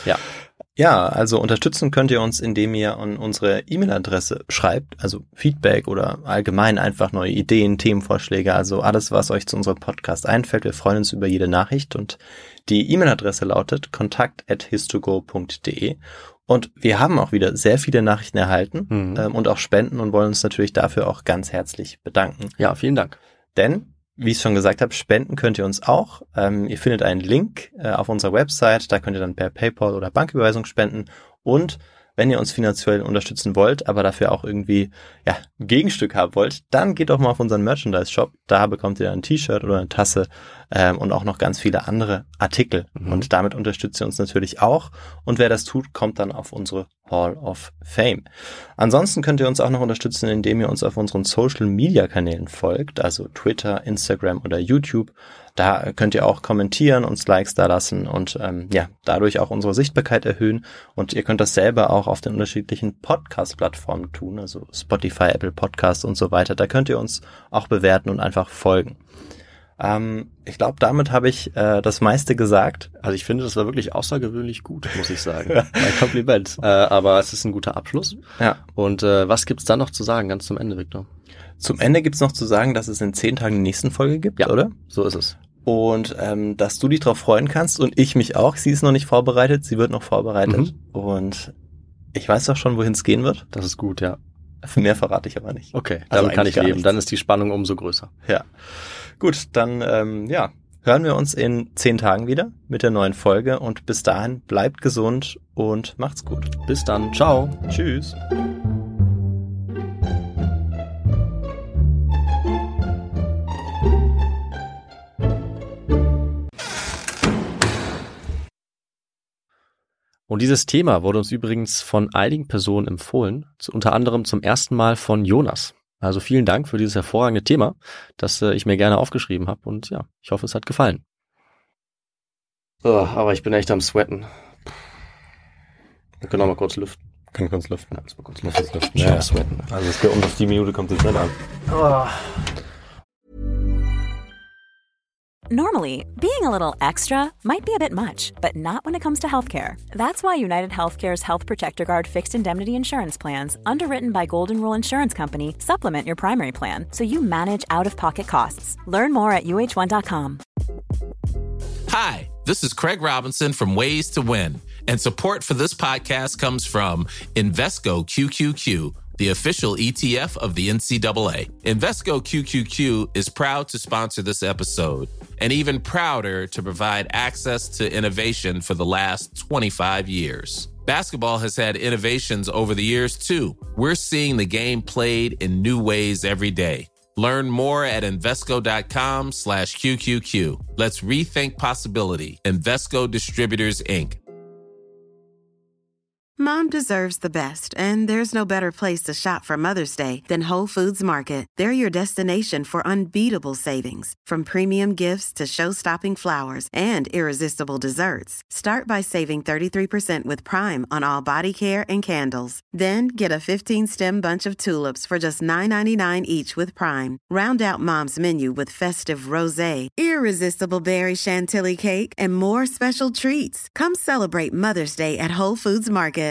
Ja, also unterstützen könnt ihr uns, indem ihr an unsere E-Mail-Adresse schreibt, also Feedback oder allgemein einfach neue Ideen, Themenvorschläge, also alles, was euch zu unserem Podcast einfällt. Wir freuen uns über jede Nachricht und die E-Mail-Adresse lautet kontakt@histogo.de. Und wir haben auch wieder sehr viele Nachrichten erhalten und auch Spenden und wollen uns natürlich dafür auch ganz herzlich bedanken. Ja, vielen Dank. Denn, wie ich schon gesagt habe, spenden könnt ihr uns auch. Ihr findet einen Link auf unserer Website, da könnt ihr dann per PayPal oder Banküberweisung spenden. Und Wenn ihr uns finanziell unterstützen wollt, aber dafür auch irgendwie ein Gegenstück haben wollt, dann geht doch mal auf unseren Merchandise-Shop. Da bekommt ihr ein T-Shirt oder eine Tasse und auch noch ganz viele andere Artikel. Und damit unterstützt ihr uns natürlich auch. Und wer das tut, kommt dann auf unsere Hall of Fame. Ansonsten könnt ihr uns auch noch unterstützen, indem ihr uns auf unseren Social-Media-Kanälen folgt, also Twitter, Instagram oder YouTube. Da könnt ihr auch kommentieren, uns Likes da lassen und dadurch auch unsere Sichtbarkeit erhöhen. Und ihr könnt das selber auch auf den unterschiedlichen Podcast-Plattformen tun, also Spotify, Apple Podcasts und so weiter. Da könnt ihr uns auch bewerten und einfach folgen. Ich glaube, damit habe ich das meiste gesagt. Also ich finde, das war wirklich außergewöhnlich gut, muss ich sagen. Ein Kompliment. Aber es ist ein guter Abschluss. Ja. Und was gibt's dann noch zu sagen, ganz zum Ende, Victor? Zum Ende gibt's noch zu sagen, dass es in 10 Tagen die nächsten Folge gibt, ja, oder? So ist es. Und dass du dich drauf freuen kannst und ich mich auch. Sie ist noch nicht vorbereitet, sie wird noch vorbereitet. Und ich weiß doch schon, wohin es gehen wird. Das ist gut, ja. Für mehr verrate ich aber nicht. Okay, also damit kann ich gar leben. nichts. Dann ist die Spannung umso größer. Ja. Gut, dann hören wir uns in 10 Tagen wieder mit der neuen Folge. Und bis dahin bleibt gesund und macht's gut. Bis dann. Ciao. Tschüss. Und dieses Thema wurde uns übrigens von einigen Personen empfohlen, unter anderem zum ersten Mal von Jonas. Also vielen Dank für dieses hervorragende Thema, das ich mir gerne aufgeschrieben habe und ja, ich hoffe, es hat gefallen. Aber ich bin echt am Sweaten. Wir können auch mal kurz lüften. Können wir uns lüften? Ja, mal kurz lüften. Ja, sweaten. Also es geht auf die Minute, kommt es nicht an. Normally, being a little extra might be a bit much, but not when it comes to healthcare. That's why United Healthcare's Health Protector Guard fixed indemnity insurance plans, underwritten by Golden Rule Insurance Company, supplement your primary plan so you manage out-of-pocket costs. Learn more at uh1.com. Hi, this is Craig Robinson from Ways to Win, and support for this podcast comes from Invesco QQQ, the official ETF of the NCAA. Invesco QQQ is proud to sponsor this episode and even prouder to provide access to innovation for the last 25 years. Basketball has had innovations over the years, too. We're seeing the game played in new ways every day. Learn more at Invesco.com/QQQ. Let's rethink possibility. Invesco Distributors, Inc. Mom deserves the best, and there's no better place to shop for Mother's Day than Whole Foods Market. They're your destination for unbeatable savings, from premium gifts to show-stopping flowers and irresistible desserts. Start by saving 33% with Prime on all body care and candles. Then get a 15-stem bunch of tulips for just $9.99 each with Prime. Round out Mom's menu with festive rosé, irresistible berry chantilly cake, and more special treats. Come celebrate Mother's Day at Whole Foods Market.